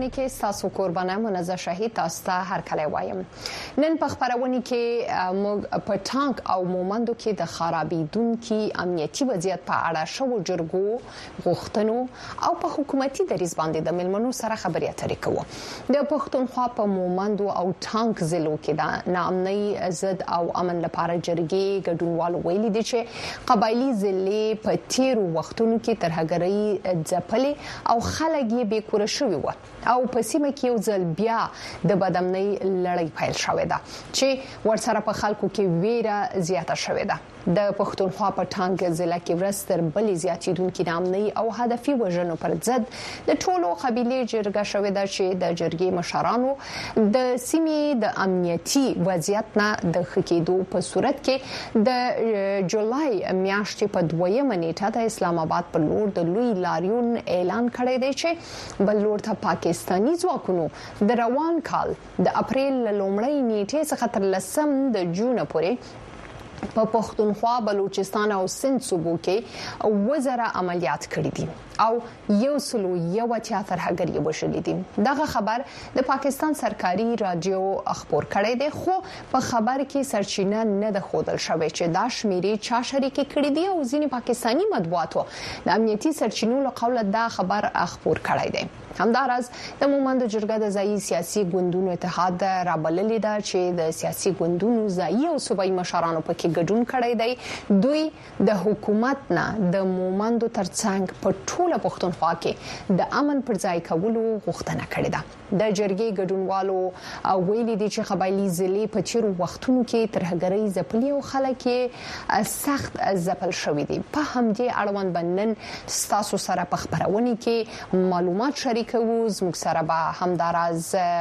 خبرونه کې تاسو قربانه منزه شهید تاسو ته هر کله وایم. نن په خبرونه کې موږ په ټانک او مومندو کې د خرابېدونکو امنیتي وضعیت په اړه شو جرګو غوښتنو او په حکومتي دریځ باندې د ملمنو سره خبرې اترې کوو. د پښتونخوا په مومندو او ټانک ضلعو کې د ناامنۍ ضد او امن لپاره جرګې ګډونوالو ویلي دي چې قبایلی ضلع په تیرو وختونو کې ترهګرۍ ځپلې او خلک یې بې کور شوي و او په سیمه کې یو ځل بیا د بدامنۍ لړۍ پیل شوې ده چې ورسره په خلکو کې ویره زیاته شوې ده. د پښتونخوا په ټانک ضلع کې ورستر بلې زیاتیدونکو نامنۍ او هدفي وژنو پر ضد د ټولو قبيلې جرګه شوې ده چې د جرګې مشرانو د سیمې د امنیتي وضعیت نه د خکېدو په صورت کې د جولای میاشتې په 2مه نیټه د اسلام آباد پر لور د لوی لاریون اعلان کړی دی چې بل لور ته پاکستاني ځواکونو د روان کال د اپریل لومړۍ نیټې څخه تر 10 د جون پورې په پښتونخوا، بلوچستان او سند صوبو کې وزره عملیات کړې دي او یو سلو یو ترهګر یې وشلې دي. دغه خبر د پاکستان سرکاري رادیو خبر کړی دی، خو په خبر کې سرچینه نه ده ښودل شوې چې دا شمیرې چا شریک کړې دي او ځینې پاکستاني مطبوعاتو د امنیتي سرچینو له قوله دا خبر خبر کړی دی. همدارس د مومند جرګه د ځایي سیاسي ګوندونو اتحاد رابللې ده چې د سیاسي ګوندونو ځایي او صوبایي مشرانو پکې ګډون کړی دی. دوی د حکومت نه د مومندو ترڅنګ په ټوله پښتونخوا کې د امن پر ځای کولو غوښتنه کړې ده. د جرګې ګډونوالو ویلي دي چې قبایلی ضلع په چیرو وختونو کې ترهګرۍ ځپلې او خلک یې سخت ځپل شوي دي. په همدې اړوند بنن تاسو سره په خبرونه کې معلومات شریک کوو. زموږ سره به همداراز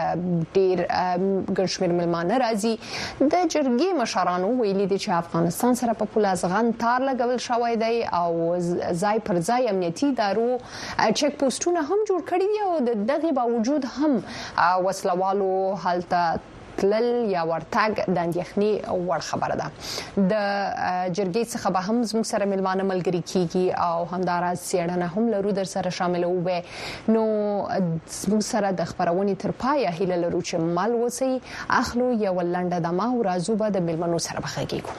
ډیر ګرشمیر ملمانه راځي. د جرګې مشرانو ویلي دي چې افغانستان سره په پوله افغان تار لګول شوی دی او ځای پر ځای امنیتي ادارو چک پوسټونه هم جوړ کړي دي او د دغه باوجود هم وسلوالو حالت تلل یا ورتګ د اندېښنې وړ خبره ده. د جرګې څخه به هم زموږ سره ملمانه ملګری کیږي او همداراز څېړنه هم لرو در سره شامل وو. نو زموږ سره د خبرونې تر پای هیله لرو چې مل وسی اخلو یو لنډه دمه او راځو به د ملمنو سره بخښیږو.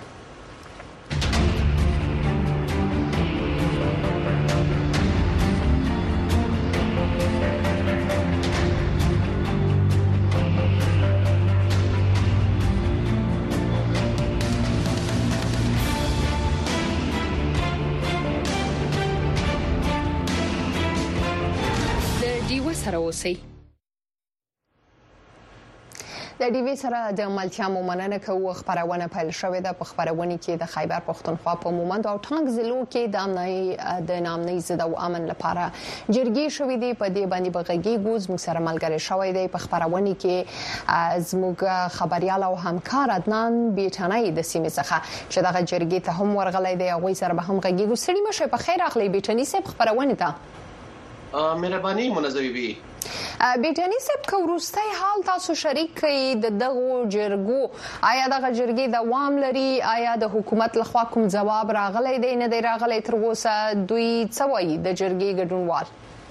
د ډیوی سره د ملتیا مومننه کوو. خبرونه پیل شوې ده. په خبرونه کې د خیبر پښتونخوا په مومند او ټانک ضلعو کې د نامنۍ ضد او امن لپاره جرګې شوې دي. په دې باندې بغږیږو. زموږ سره ملګری شوی دی په خبرونه کې زموږ خبريال او همکار عدنان بیٹنۍ د سیمې څخه چې دغه جرګې ته هم ورغلی دی. هغه سره به هم غږیږو. سړي مشه په خیر اخلي بیٹنۍ صاحب خبرونه ته. مهرباني منظوي وي. بیٹنۍ صاحب کوروستای حال تاسو شریک کړئ د دغه جرګو آیا دغه جرګې دوام لري؟ آیا د حکومت لخوا کوم جواب راغلی دی نه دی راغلی تر اوسه؟ دوی څه وایي د جرګې ګډونوال؟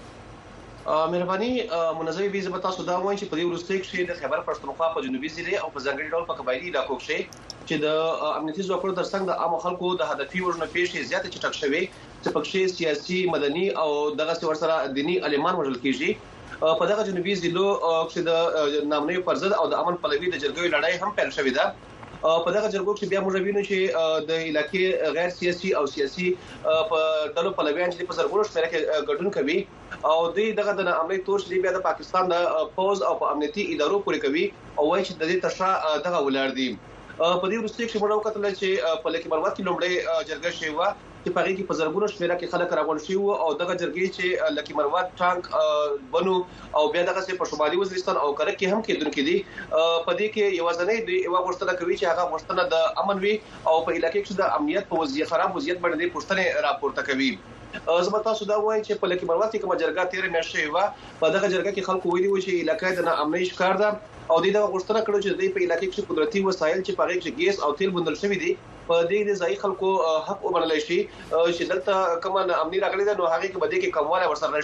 مهرباني منظوي وي. زه تاسو دا وایم چې په دې وروستۍ کې د خیبر پښتونخوا په جنوبي ضلع او په ځانګړي ډول په قبایلی علاقو کې چې د امنیتي ځواکونو ترڅنګ د عام خلکو د هدفي وژنو پیښې زیاتې چټک شوي چې پکې سیاسي، مدني او دغه ورسره دینی عالمان وژل کیږي. په دغه جنوبي ضلعو کې د نامنۍ پر ضد او د امن پلوي د جرګې لړۍ هم پیل شوې ده. په دغه جرګو کې بیا موږ وینو چې د علاقې غیر سیاسي او سیاسي په ډلو پلویان چې په زرګونو شمېر کې ګډون کوي او دغه د نامنۍ تور چې بیا د پاکستان د فوج او په امنیتي ادارو پورې کوي او وایي چې د دې ترشا دغه ولر دي. په دې وروستۍ کې موږ وکړل چې په لکه مروت کې لومړی جرګه شوی و چې په هغه کې په زرګونو شمېر کې خلک راغون شي او دغه جرګې چې لکه مروت ټانک بنو او بیا دغه په شمالي وزیرستان او کرک کې هم کېدونکې دي. په دې کې یوازنۍ دی یو غوښتنه کوي چې هغه غوښتنه د امن وي او په علاقې کې د امنیت په وضعیت خراب وضعیت باندې پوښتنه راپورته کوي. زما تاسو دا وایم چې په لکه مروت کې کوم جرګه 13 میاشتې و په دغه جرګه کې خلکو ویلي و چې علاقې د امنیت ښکار ده او دغه غوښتنه کړو چې د په علاقې کې قدرتي وسایل چې په هغه کې ګیس او تیل بندل شوی دي په دې د ځای خلکو حق ومنل شي چې دلته کومه امنیت راغلي ده نو هغه کې بده کې کمواله ورسره شي.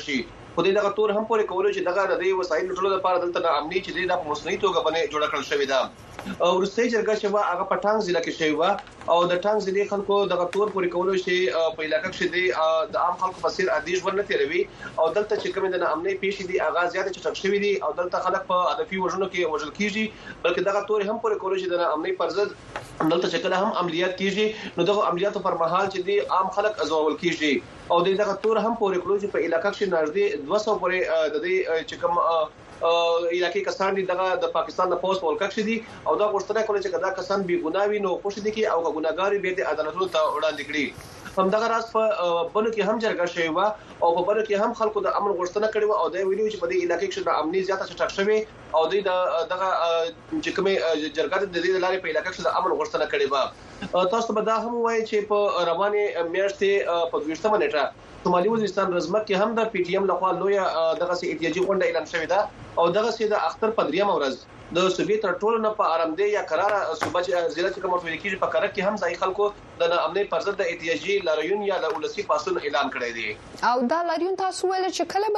په دې دغه تور هم پورې کولو چې دغه د وسایل ټولو لپاره دلته امني چې د مصنوعي توګه باندې جوړ کړل شوی ده. ورسته جرګه چې هغه په ټانګ ضلع کې شوی و او د ټانګ ضلع خلکو دغه تور پورې کولو چې په علاقې کې د عام خلکو په سیر عادي ژوند نه تیروي او دلته چې کوم د امني پیښې دي هغه زیات چټک شوی دي او دلته خلک په هدفي وژنو کې وژل کیږي بلکې دغه تور هم پورې کولو چې د امني پرځد دلته چې کله هم عملیات کیږي نو دغه عملیاتو پر مهال چې دي عام خلک ازول کیږي او دغه تور هم پورې کولو چې په علاقې کې نږدې 200 پورې د دې چې کوم علاقې کسان دي دغه د پاکستان د پوسټ ولکښ دي او دا غوښتنه کوي چې دا کسان بي ګناوي نو خوش دي کې او ګناګار به د عدالتونو ته وړاندې کړي. همدغه راز په بلو کې هم جرګه شوی و او په بلو کې هم خلکو د امن غوښتنه کړې و او دا ویلو چې په دې علاقې کې د امنیت زیاته چټک شوی او دغه چې کومه جرګه د دې لارې په علاقې کې د امن غوښتنه کړې و. تاسو به دا هم وایي چې په روانه میاشتې په 20 نیټه شمالي وزیرستان رزمک کې هم د پی ټی ایم لخوا لوی دغه سي احتیاجي غونډه اعلان شوې ده او دغه سي د اختر په دریم ورځ د صوبې تر ټولو نه په آرامدې یا قرار صوبې ضلع کې کوم ټول کېږي په قرار کې هم ځای خلکو د امنیت پر ضد د احتیاجي لاریون یا د ولسی پاسون اعلان کړی دی او دا لاریون تاسو ویل چې کله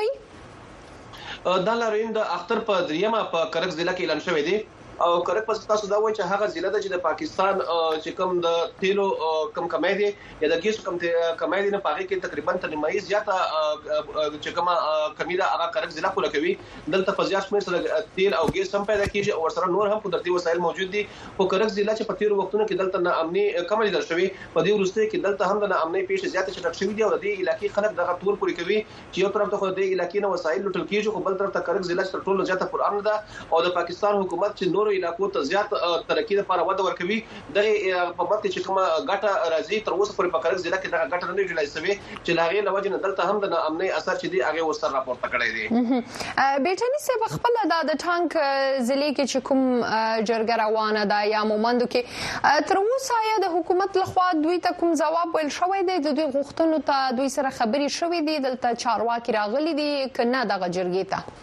به دا لاریون د اختر په دریمه په کرک ضلع کې اعلان شوی دی او کرک پس تاسو دا وایي چې هغه ضلع د پاکستان چې کوم د تیلو کم کمای دي یا د ګیس کم کمای دي نه پاره کې تقریبا تر نیمایي زیاته چې کوم کمی دا هغه کرک ضلع پوره کوي دلته فزیات شمیر سره تیل او ګیس هم پیدا کیږي او سره نور هم قدرتي وسایل موجود دي او کرک ضلع چې په تیر وختونو کې دلته نه امني کم لیدل شوی په دې ورسته کې دلته هم د امني پیښې زیاته چټک شوی دي او د دې علاقې خلک دغه تور پوری کوي چې یو طرف ته خو د علاقې نه وسایل لټل کیږي خو بل طرف ته کرک ضلع تر ټولو زیاته پرامن ده او د پاکستان حکومت چې نورو علاقو ته زیات ترقی لپاره وده ورکوي د په مت چې کومه ګټه راځي تر اوسه پورې په کرک ضلع کې دغه ګټه نه جوړای شوی چې لاغې لوجه نه دلته هم د امني اثر چې دی هغه وستر راپورته کړی دی. بیٹنی صاحب خپل د ټانک ضلع کې چې کوم جرګه روانه ده یا مومندو کې تر اوسه یا د حکومت لخوا دوی ته کوم جواب ویل شوی دی د دوی غوښتنو ته دوی سره خبري شوې دي دلته چارواکي راغلي دي کنه دغه جرګې ته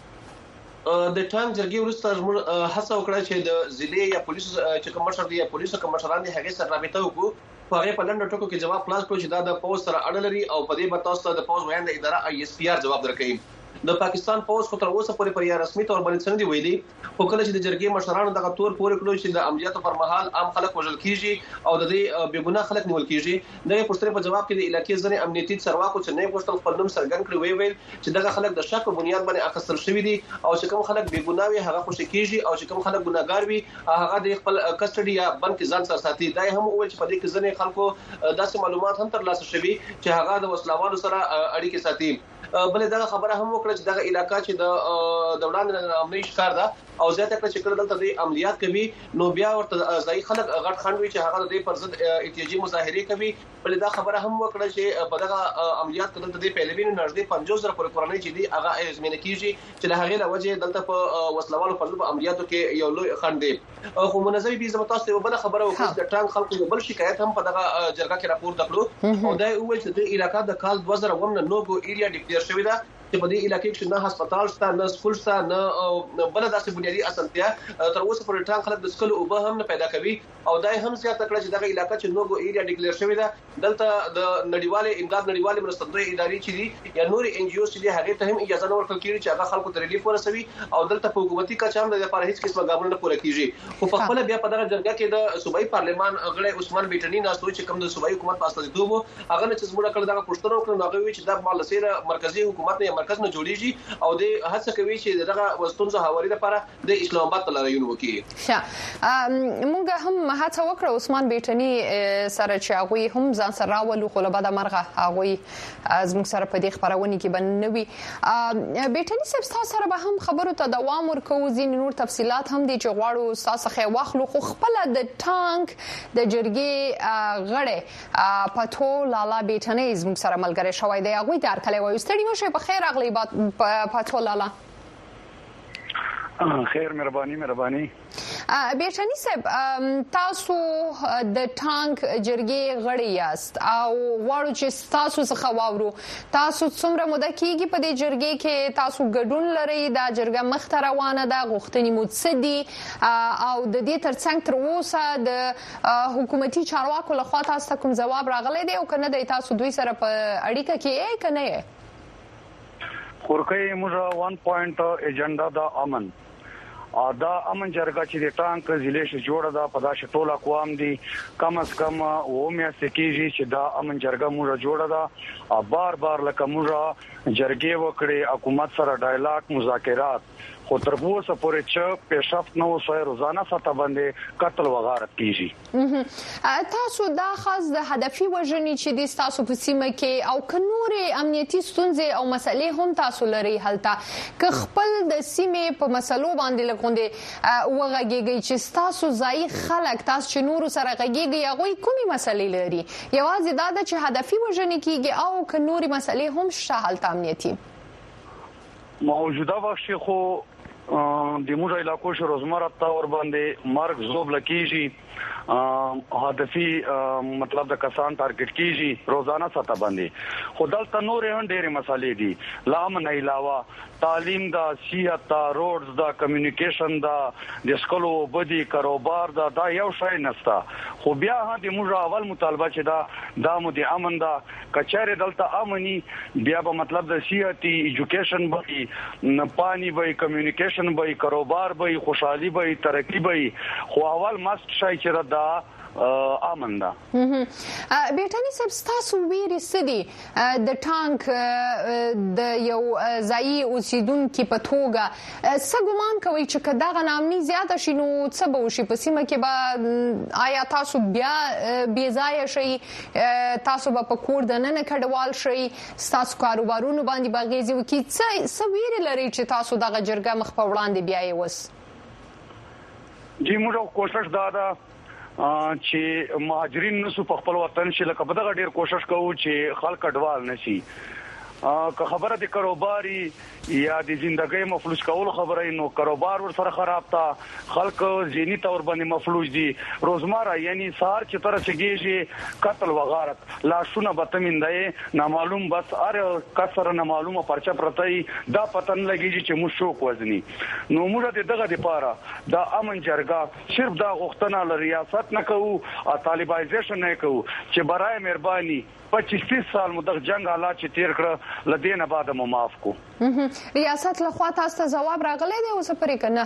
د ټانک جرګې ورسته موږ هڅه وکړه چې د ضلع یا پولیس چې کوم مشر دي یا پولیسو کوم مشران دي هغه سره رابطه وکړو په هغه په لنډ ټکو کې جواب خلاص کړو چې دا د پوز سره اړه لري او په دې به تاسو ته د پوز ویاند اداره آی اس پی آر جواب درکړي. د پاکستان پوز خو تر اوسه پورې پر یا رسمي تور باندې څنګه دی ویلي خو کله چې د جرګې مشرانو دغه تور پورې کړو چې د عملیاتو پر مهال عام خلک وژل کیږي او د دې بېګناه خلک نیول کیږي دغه پوښتنې په جواب کې د علاقې ځنې امنیتي څارواکو چې نه غوښتل خپل نوم څرګند کړي ویل چې دغه خلک د شک په بنیاد باندې اخیستل شوی دي او چې کوم خلک بېګناه وي هغه خوشی کیږي او چې کوم خلک ګناګار وي هغه د خپل کسټډي یا بند کې ځان سره ساتي دا هم ویل چې په دې کې ځنې خلکو داسې معلومات هم ترلاسه شوي چې هغه د وسلوالو سره اړیکې ساتي. بل دا خبره هم وکړه چې دغه علاقہ چې د وړاندې امنیتي ښکار ده او زیاته کړه چې کله دلته د عملیات کوي نو بیا ورته ځای خلک غټ خنډوي چې هغه د پر ضد احتجاجي مظاهره کوي. بل دا خبره هم وکړه چې په دغه عملیات کې دلته د پیلوینو نږدې 50,000 پر قرآني چې دی هغه ازمنه کیږي چې له هغه لوجه دلته په وسلوالو پر ضد عملیاتو کې یو لوی خنډ دی خو منظمي بي زموږ تاسو بل خبره وکړه د ټانک خلکو بل شکایت هم په دغه جرګه کې راپور تکړو او دا ویل چې د علاقې د کال 2009 نوګو ایریا ډیکلیئر شوی ده چې په دې علاقې کې نه هسپتال شته نه سکول شته نه بل داسې بنیادی اسانتیا تر اوسه پورې ټانک خلک د سکول او به هم نه پیدا کوي او دای هم زیات کړه چې دغه علاقې چې نوګو ایریا ډیکلیئر شوی ده دلته د نړیوالې امداد نړیوالې مرستندوی ادارې چې دي یا نور ان جی او چې هغه ته هم اجازه نه ورکړل کیږي چې هغه خلکو ته ریلیف ورسوي او دلته په حکومتي کچه هم د لپاره هیڅ قسمه ګامونه نه پوره کیږي خو په خپل بیا په دغه جرګه کې د صوبایي پارلمان غړي عثمان بیٹنی ناسو چې کوم د صوبایي حکومت په استازیتوب هغه نه چې زموږ کړه دغه پوښتنه وکړه هغه وی چې د مالسیره مرکزی حکومت نه مرکز نه جوړیږي او د هڅه کوي چې دغه وستونزه حوالي لپاره د اسلام آباد ته لاریون وکړي. موږ هم هڅه وکړه عثمان بیٹنی سره چې هغه هم ځان سره راولو خو له بعد مرغه هغه از موږ سره په دې خبرونه کې بنوي. بیٹنی صاحب تاسو سره به هم خبرو ته دوام ورکو ځین نور تفصيلات هم دي چې غواړو تاسو خې واخلو خو خپل د ټانک د جرګې غړي پټو لالا بیٹنی زموږ سره ملګری شوی دی هغه د ارکلې وایي ستړي مشه په خیر اغلی پاتو لالا خیر مهرباني بیٹنی صاحب تاسو د ټانک جرګې غړي یاست او غواړو چې تاسو څخه واورو تاسو څومره مده کېږي په دې جرګې کې تاسو ګډون لري دا جرګه مخته روانه ده غوښتنې مو څه دي او د دې ترڅنګ تر اوسه د حکومتي چارواکو لخوا تاسو کوم جواب راغلی دی او کنه د تاسو دوی سره په اړیکه کې کنه خو کورکې موږ 1 پوینټ ایجنډا د امن دا امن جرګه چې د ټانک ضلع شي جوړه ده په داسې ټول اقوام دي کم از کم و میاشتې کېږي چې دا امن جرګه موږ جوړه ده بار لکه موږ جرګې وکړي حکومت سره ډایلاګ مذاکرات خو تر اوسه پورې چې پیشرفت نه وسوي روزانه سطح باندې قتل وغارت کیږي تاسو دا خاص د هدفي وژنې چې د تاسو په سیمه کې او ک نورې امنیتي ستونزې او مسلې هم تاسو لري هلته ک خپل د سیمه په مسلو باندې لګوندې وغږیږي چې تاسو ځای خلک تاسو چې نور سره غږیږي هغه کومي مسلې لري یوازې دا چې هدفي وژنې کیږي او ک نورې مسلې هم شته هلته امنیتي موجوده وخت خو د موږ علاقو شو روزمره تور باندې مرګ زوب لکېږي هدفي مطلب د کسان ټارګټ کیږي روزانه سطح باندې خدالته نورې هم ډېرې مسالې دي لامن علاوه تعلیم دا صحت دا روډز دا کمیونیکیشن دا د سکولو بدی کاروبار دا یو شای نستا خو بیا هم د موږ اول مطالبه چې دا مو د امن دا کچاره دلته امني بیا په مطلب د صحتي ایجوکیشن به پانی به کمیونیکیشن به کاروبار به خوشحالي به ترقی به خو اول مست شای چې دا امن ده بیٹانی صاحب تاسو ویری سدي د ټانک د یو ځای اوسیدونکو په توګه سګمان کوي چې کدا غنامني زیاته شینو څه به وشي په سیمه کې به آیا تاسو بیا بي ځای شي تاسو به په کور د نن کډوال شي تاسو کاروبارونو باندې باغېږي وکي څه ویری لري چې تاسو دغه جرګه مخ په وړاندې بیا یې وس جی موږ کوشش دا چې مهاجرین نسو په خپل وطن شي لکه په دغه ډیر کوشش کوو چې خلک اډوال نشي که خبره د کاروباري یا د ژوندۍ مفلوج کول خبره نو کاروبار ور سره خراب تا خلک ذهني تور باندې مفلوج دي روزمره یعنی سار چې تر چګيږي قتل وغارت لاشونه بتمندای نامعلوم بس ار کسر نامعلومه پرچا پرتای دا پتن لګیږي چې مو شوک وزني نو موږ دغه د پاره دا امن جرګه صرف دا غوښتنه ل ریاست نه کوو طالبایزیشن نه کوو چې برای مهرباني 25 سال مو د جنگ حالات چې تیر کړ لدینه بعد مو معاف کو ریاست له خوا تاسو جواب راغلی دی اوس پرې کنه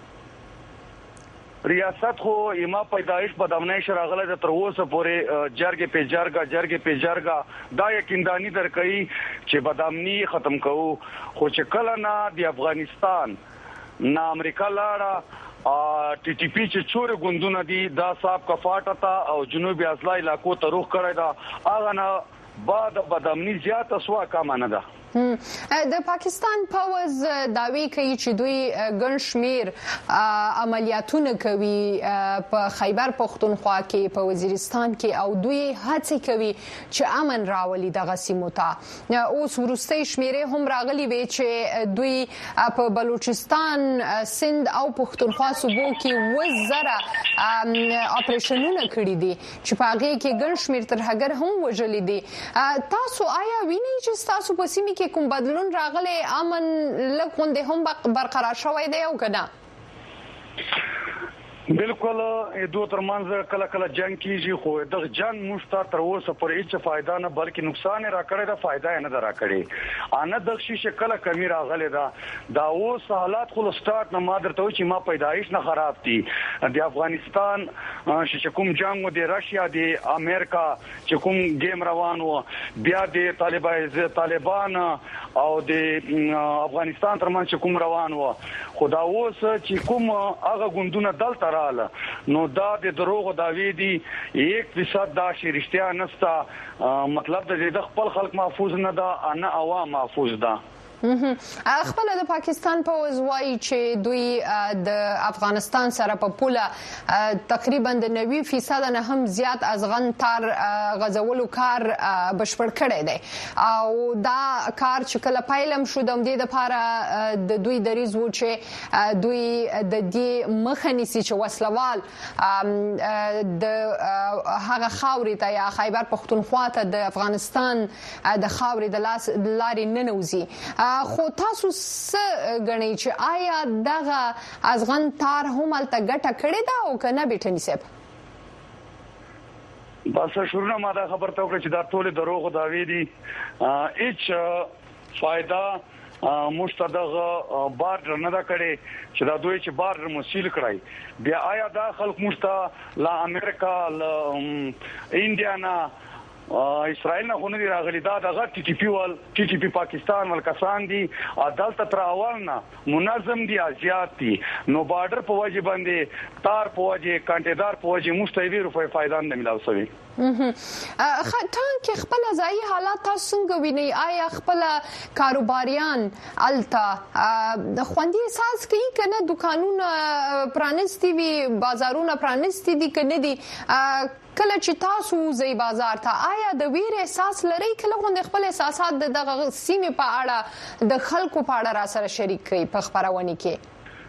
ریاست خو ایما پیدایش په دمنه شراغله د تر اوسه پورې جرګې په جرګه دا یقیندانی درکې چې بدامنی ختم کوو خو چې کله نه د افغانستان نه امریکا لاړه ټي ټي پی چې چورې ګوندونه دي دا صاحب کفاټه تا او جنوبي اصلي علاقو ته روخ کړی دا اغه نه بعد بدامنی زیات اسوا کم نه ده د پاکستان پاوز داوی کوي چې دوی ګڼ شمیر عملیاتونه کوي په خیبر پختونخوا کې په وزیرستان کې او دوی هڅه کوي چې امن راولي دغه سیمو ته اوس ورستۍ شمیرې هم راغلي وي چې دوی په بلوچستان سند او پختونخوا صوبو کې وزره اپریشنونه کړی دي چې په هغه کې ګڼ شمیر ترهګر هم وژلي دي تاسو آیا وینئ چې تاسو په سیمه کې کوم بدلون راغلی امن لکه هم برقرار شوی دی او کنه بالکل دوه ترمنځ کله کله جنگ کیږي خو د جنگ مشته تر اوسه پورې هیڅ فائدہ نه بلکې نقصان را کړی دا فائدہ نه درا کړی ان د شي کله کمی راغلی دا اوس حالات خو سٹارټ نه ما درته چې ما پیدایش نه خراب دي د افغانستان چې کوم جنگ د راشیا د امریکا چې کوم گیم روانو بیا د طالبان او د افغانستان ترمنځ کوم روانو خدا اوس چې کوم هغه ګوندونه دلته نو دا د دروغ داوی دي 1% دا شریشتیا نستا مطلب د خپل خلک محفوظ نه ده ان عوام محفوظ ده خپل د پاکستان په وزوای چې دوی د افغانستان سره په پوله تقریبا د 90% نه هم زیات ازغن تر غزولو کار بشپړ کړی دی او دا کار چې کله پایلم شو د دې لپاره د دوی دریز و چې دوی د دې مخنیسي چې وسلوال د هغه خاورې ته یا خیبر پختونخوا ته د افغانستان د خاورې د لارې ننوزي خو تاسو څه غنئ چې آیا دغه ازغن تار هم الته ګټه کړې ده او کنه بیٹنی صاحب بس شروع ما دا خبر ته وکړه چې دا ټول دروغ داوی دي هیڅ فائدہ مستدغه بارډر نه دا کړي چې دا دوی چې بارډر مسیل کړای بیا آیا دا خلک مشته لا امریکا لا انډیانا اسرائیل نه غونډه راغلي دا دغه ټي ټي پی پاکستان ول کسان دي عدالت تر اولنا منظم دي ازیات دي نو بارډر په وجه باندې تار په وجه کانټیدار په وجه مستوي روپے فائدہ نه ملاو سوي خاطان کې خپل ځای حالات تاسو څنګه ویني آیا خپل کاروباریان التا د خوندي احساس کوي کنه دکانونه پرانستی وي بازارونه پرانستی دي کنه دي کله چې تاسو زی بازار ته آیا د ویر احساس لري کله غو خپل احساسات د سیمې په اړه د خلکو په اړه را سره شریک کړي په خبرونه کې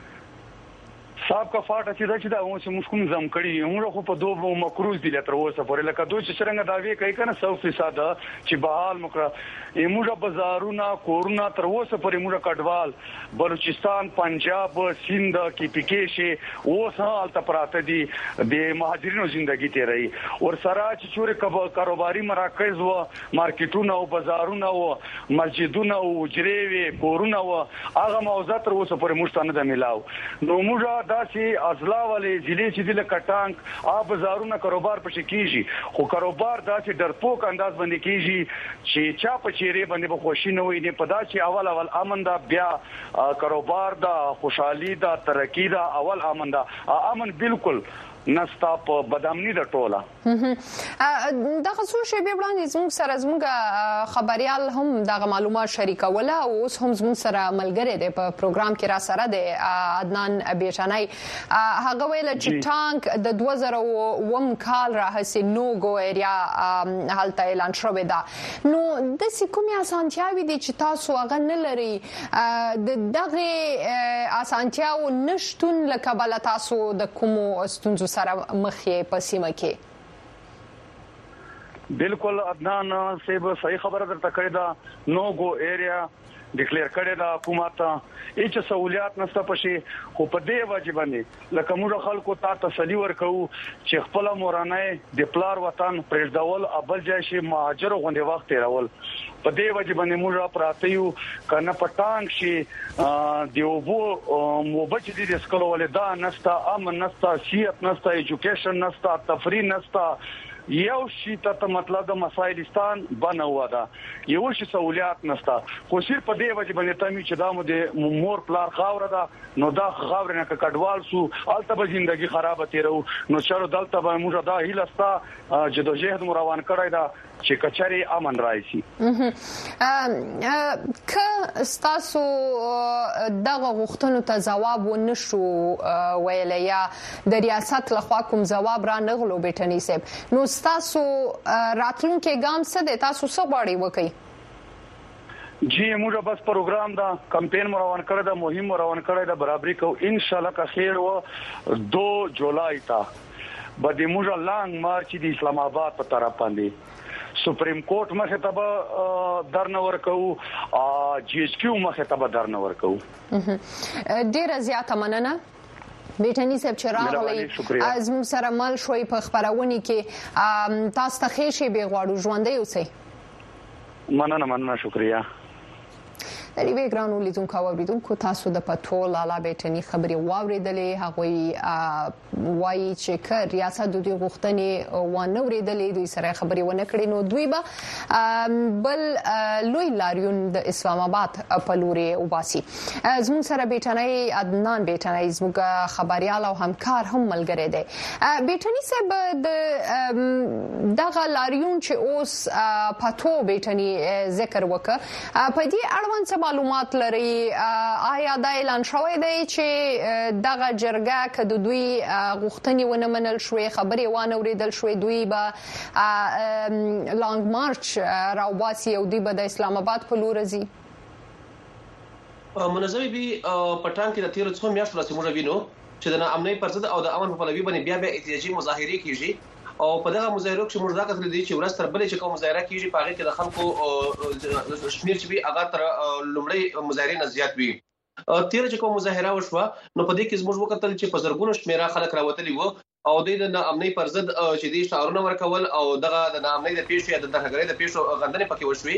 صاحب کا فاټه چې دا اوس موږ زم کړی موږ خو په دوه مکروز دي تر اوسه پورې لکه دوی چې څنګه داوی کوي کنه 100% چې بحال مکر موږ بازارونه کورونه تر اوسه پورې موږ کډوال بلوچستان پنجاب سند کې پکې اوس حالت پراته دي د مهاجرینو ژوندۍ تیري اور سره چې چورې کاروباري مراکز و مارکیټونه او بازارونه او مسجدونه او جریوي کورونه او هغه موضوع تر اوسه پورې موږ نه ملاو نو موږ داسي ازلا ولې ضلع چې د کټانګ ا بازارونه کاروبار پښې کیږي خو کاروبار داسي ډرپوک انداز باندې کیږي چې چا په چیرې باندې به خوشي نه وي نه پدا چې اول امن دا بیا کاروبار دا خوشحالي دا ترقی دا اول امن دا امن بالکل نستا په بدامنی د ټوله دغه څو شی به وړاندې زموږ سره زموږ خبريال هم دغه معلومات شریکوله او اوس هم زموږ سره ملګری دی په پروګرام کې را سره دی عدنان بیچانای هغه ویل چې ټانک د 2001 کال راهسي نوګو ایریا حالت اعلان شوی دا نو د سکومي اسانتیاوي دي چې تاسو هغه نه لري د دغه اسانتیاو نشټون لکه بل تاسو د کومو استونزو سره مخې په سیمه کې بالکل عدنان صاحب صحیح خبره درته کړې ده نو گو ایریا ډیکلیئر کړی دا حکومت هیڅ سہولیات نشته پشي خو په دې واجب باندې لکه موږ خلکو ته تسلی ورکو چې خپل مورانه د پلار وطن پرېږدول ابل ځای شي مهاجر غونډه وخت تیرول په دې واجب باندې موږ پراته یو کنه پټانګ شي دیوبو موبچ دي د سکول ولدا نستا امن نستا سیاست نستا ایجوکیشن نستا تفریح نستا یو شي ته مطلب د مسایلستان بنوا دا یو شي سہولیات نستا خو صرف په دې وجه باندې تاسو چې دا مو د مور پلار خاور دا نو دا خاور نه کډوال سو الته به ژوندۍ خراب تیرو نو چارو دلته به موږ دا هیلستا جدوجہد مو روان کړی دا چې کچاري امن راځي که تاسو دغه غوښتنو ته جواب ونشو ویل یا د ریاست لخوا کوم جواب را نغلو بیٹنی صاحب نو تاسو راتلونکي ګام څه د تاسو څه غواړي وکي جی موږ بس پروګرام دا کمپاین روان کړی دا مهم روان کړی دا برابرۍ کو ان شاء الله کا خیر و 2 جولای تا بده موږ لانګ مارچ د اسلام آباد په طرف باندې سپریم کورټ مخه ته درنه ورکو جی ایچ کیو مخه ته درنه ورکو ډیره زیاته مننه بیٹنی صاحب چراغلی از مو سره مل شوي په خبرونه کې تاسو ته خېشي به غواړو ژوندۍ اوسئ مننه شکریا د ریوی ګرانو لیدونکو او اوریدونکو تاسو د پټول لاله بیٹنی خبري واوریدلې هغه وایي چې ک ریاست د دې غوښتنې ونه اوریدلې دوی سره خبري ونه کړې نو دوی به بل لوی لاریون د اسلام آباد په لوري وباسي زموږ سره بیٹنی عدنان بیٹنی زموږ خبريال او همکار هم ملګری دی بیٹنی صاحب د دغه لاریون چې اوس پټو بیٹنی ذکر وکړه په دې اړوند معلومات لري آیا دا اعلان شوی دی چې دغه جرګه کده دوی غوښتنې ونه منل شوې خبرې وانه اوریدل شوې دوی به لانګ مارچ راوباسي او دوی به د اسلام آباد په لور ځي منظمي بي پټان کې د تیر څو میاشتو راځي موږ وینو چې د امنیت پر ضد او د امن په پلوي باندې بیا احتجاجي مظاهره کیږي او په دغه مظاهره کې موږ دا کتل دي چې ورستر بلې چې کوم مظاهره کیږي په هغه کې د خلکو شمیر چې به هغه تر لومړی مظاهره نه زیات وي تیر چې کوم مظاهره وشوه نو په دې کې موږ وکتل چې په زرګونو شمیره خلک راوتلي وو او د امنیت پر ضد چې دي شعارونه ورکول او دغه د امنیت د پیښې د درهګرۍ د پیښو غندنې پکې وشوي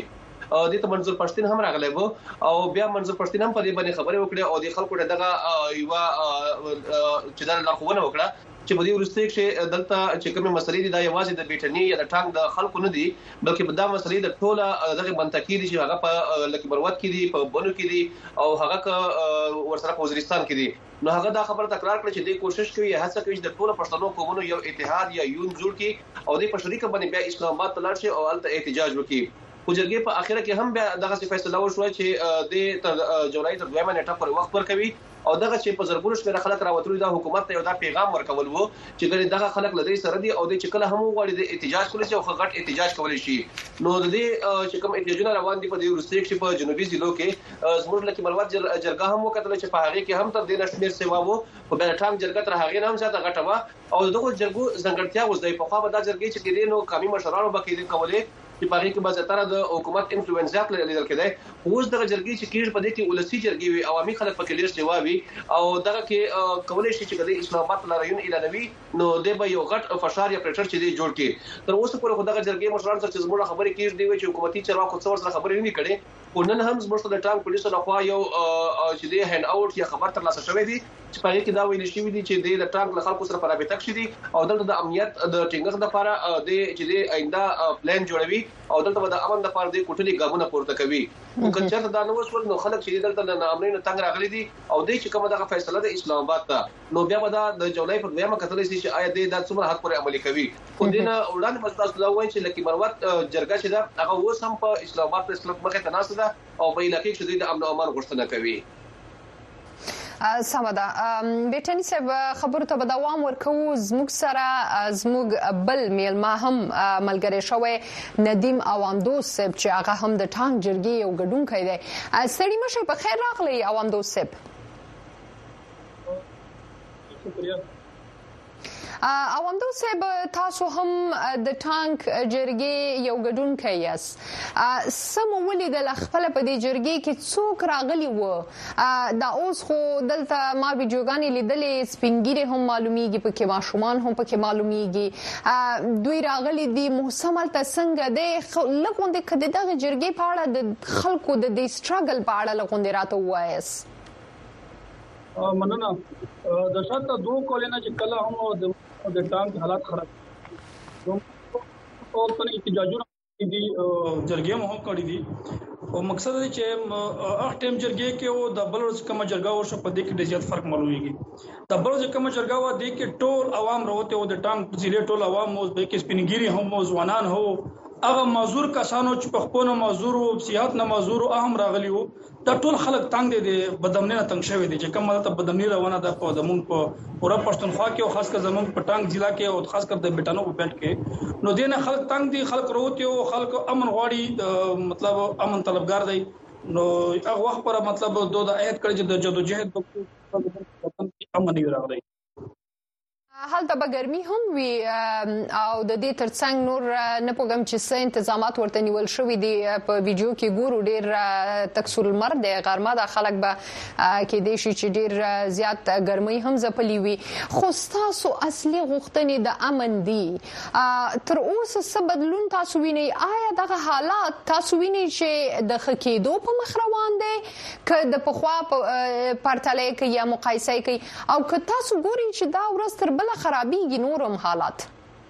د ته منظور پښتين هم راغلی وو او بیا منظور پښتين هم په دې باندې خبرې وکړې او د خلکو دغه یو چې دا لارښوونه وکړه چې په دې ورسته کې دلته چې کومه مسلې دي دا یوازې د بیٹنی یا د ټانک د خلکو نه دي بلکې دا مسلې د ټوله دغه منطقې دي چې هغه په لکه مروت کې دي په بونو کې دي او هغه ورسره په وزیرستان کې دي نو هغه دا خبره تکرار کړ چې د کوشش کوي هڅه کوي چې د ټوله پښتنو قومونو یو اتحاد یا یون جوړ کړي او د پښتوري باندې بیا اسلام آباد ته لاړ شي او الته احتجاج وکړي خو جرګې په اخره کې هم بیا دغه فیصله وشوه چې د جولای تر 2 نیټه پر وخت ورکوي او دغه چې په زرګونو شمېر خلک راوتلي د حکومت ته یو دا پیغام ورکول وو چې ګنې دغه خلک لدی سره دي او د چکله هم غواړي د احتجاج کولای شي او غټ احتجاج کولای شي نو د دې چې کوم احتجاجونه روان دي په دې ورسته کې په جنوبي ضلعو کې زموږ لکه مروت جرګه هم وکړل چې په هغه کې هم تر دې نشمیر سیوا وو په بل ټام جرګه تر هغه هم زیاته غټه وا او دغه جرګو ځنګړتیا وځي په خوا به دا جرګې چې کېدې نو قومي مشرانو به کېدل کولې چې په هغه کې به زیاتره د حکومت انفلوئنسات لیدل کېدای اوس دغه جرګې چې کېږي په دې کې ولسی جرګې وي عوامي خلک پکې ډېر سیوا وي او دغه کې کولای شي چې د اسلام آباد لارایون اعلانوي نو د به یو غټ فشار یا پریشر چې دی جوړ کړي تر اوسه پورې خو دغه جرګې مشران سره چې زموږ خبرې کېږي دی چې حکومتي چارواکو څور سره خبرې نه کړي ونن هم زموږ د ټام پولیسو لخوا یو چې دی هند اوټ یا خبر تر لاسه شوی دی چې په هغه کې دا ویل شوی دی چې د ټام له خلکو سره په رابطه کې دي او دلته د امنیت د ټینګښت لپاره د چې دی آینده پلان جوړوي او دلته د امن لپاره د کوټلي ګامونه پورته کوي ممکن چې دا نو وسول نو خلک چې دلته د امنیت تنګ راغلي دي او د چې کومه دغه فیصله د اسلام آباد ته نو بیا به دا د جولای په دیمه کتلې شي چې آیا د څومره حق پر عملي کوي خو دینه وړاندې مسله دا وایي چې لکه مروت جرګه چې دا هغه اوس هم په اسلام آباد په اسلام مخه تناسب ده او په علاقې کې د امن او امان غوښتنه کوي سمدا بیٹنی صاحب خبرو ته دوام ورکو زموږ سره زموږ بل میلما هم ملګری شوی ندیم اوامدوس صاحب چې هغه هم د ټانک جرګې یو ګډونکی دی سړی مشه په خیر راغلی اوامدوس صاحب شکریہ اوامدوس صاحب تاسو هم د ټانک جرګې یو ګډونکی یاست سم ولیدل خپل په دې جرګې کې څوک راغلی و دا اوس خو دلته ما ویډیوګانې لیدلې سپینګیره هم معلومیږي پکې ماشومان هم پکې معلومیږي دوی راغلي دي موسم الته څنګه دی لغوندې کده دغه جرګې په اړه د خلکو د دې سټرګل په اړه لغوندې راته وایس مننه د شاته دوه کولینه چې کله هم د ټانک حالات خراب او په احتجاجونه دي جرګې مو هم کړې دي او مقصد دی چې اخ ټیم جرګې کې او د بلورز کوم جرګه او شپ دې کې ډېر زیات فرق معلومیږي د بلورز کوم جرګه و دې کې ټول عوام راوته او د ټانک ضلع ټول عوام مو د کې سپینګيري هم ځوانان هو هغه معذور کسانو چې په خپل معذور او صحت نه معذور او هم راغلی وو د ټول خلک تنگ دي بدامنه تنگ شوی دي چې کومه ته بدامنی روانه ده په زمون په پورا پښتونخوا کې او خاص کر زمون په ټانک ضلع کې او خاص کر د بیٹانو په پټ کې نو دینه خلک تنگ دي خلک وروته او خلک امن غواړي مطلب امن طلبګار دي نو هغه وخت پر مطلب دوه عہد کړی چې د جدوجہد په امن نه راغلی هلته به ګرمي هم وي او د دې ترڅنګ نور نه پوهم چې څه تنظیمات ورته نیول شوې دي په ویډیو کې ګورو ډېر تکسر المر دی غرمه د خلک به کې دي چې ډېر زیات ګرمي هم ځپلي وي خو تاسو اصلي غوښتنې د امن دي تر اوسه څه بدلون تاسو وینئ آیا دغه حالات تاسو وینئ چې د خکېدو په مخ روان دي که د پخوا پرتله کوي یا مقایسه کوي او که تاسو ګورئ چې دا ورځ تر خرابېږي نورم حالات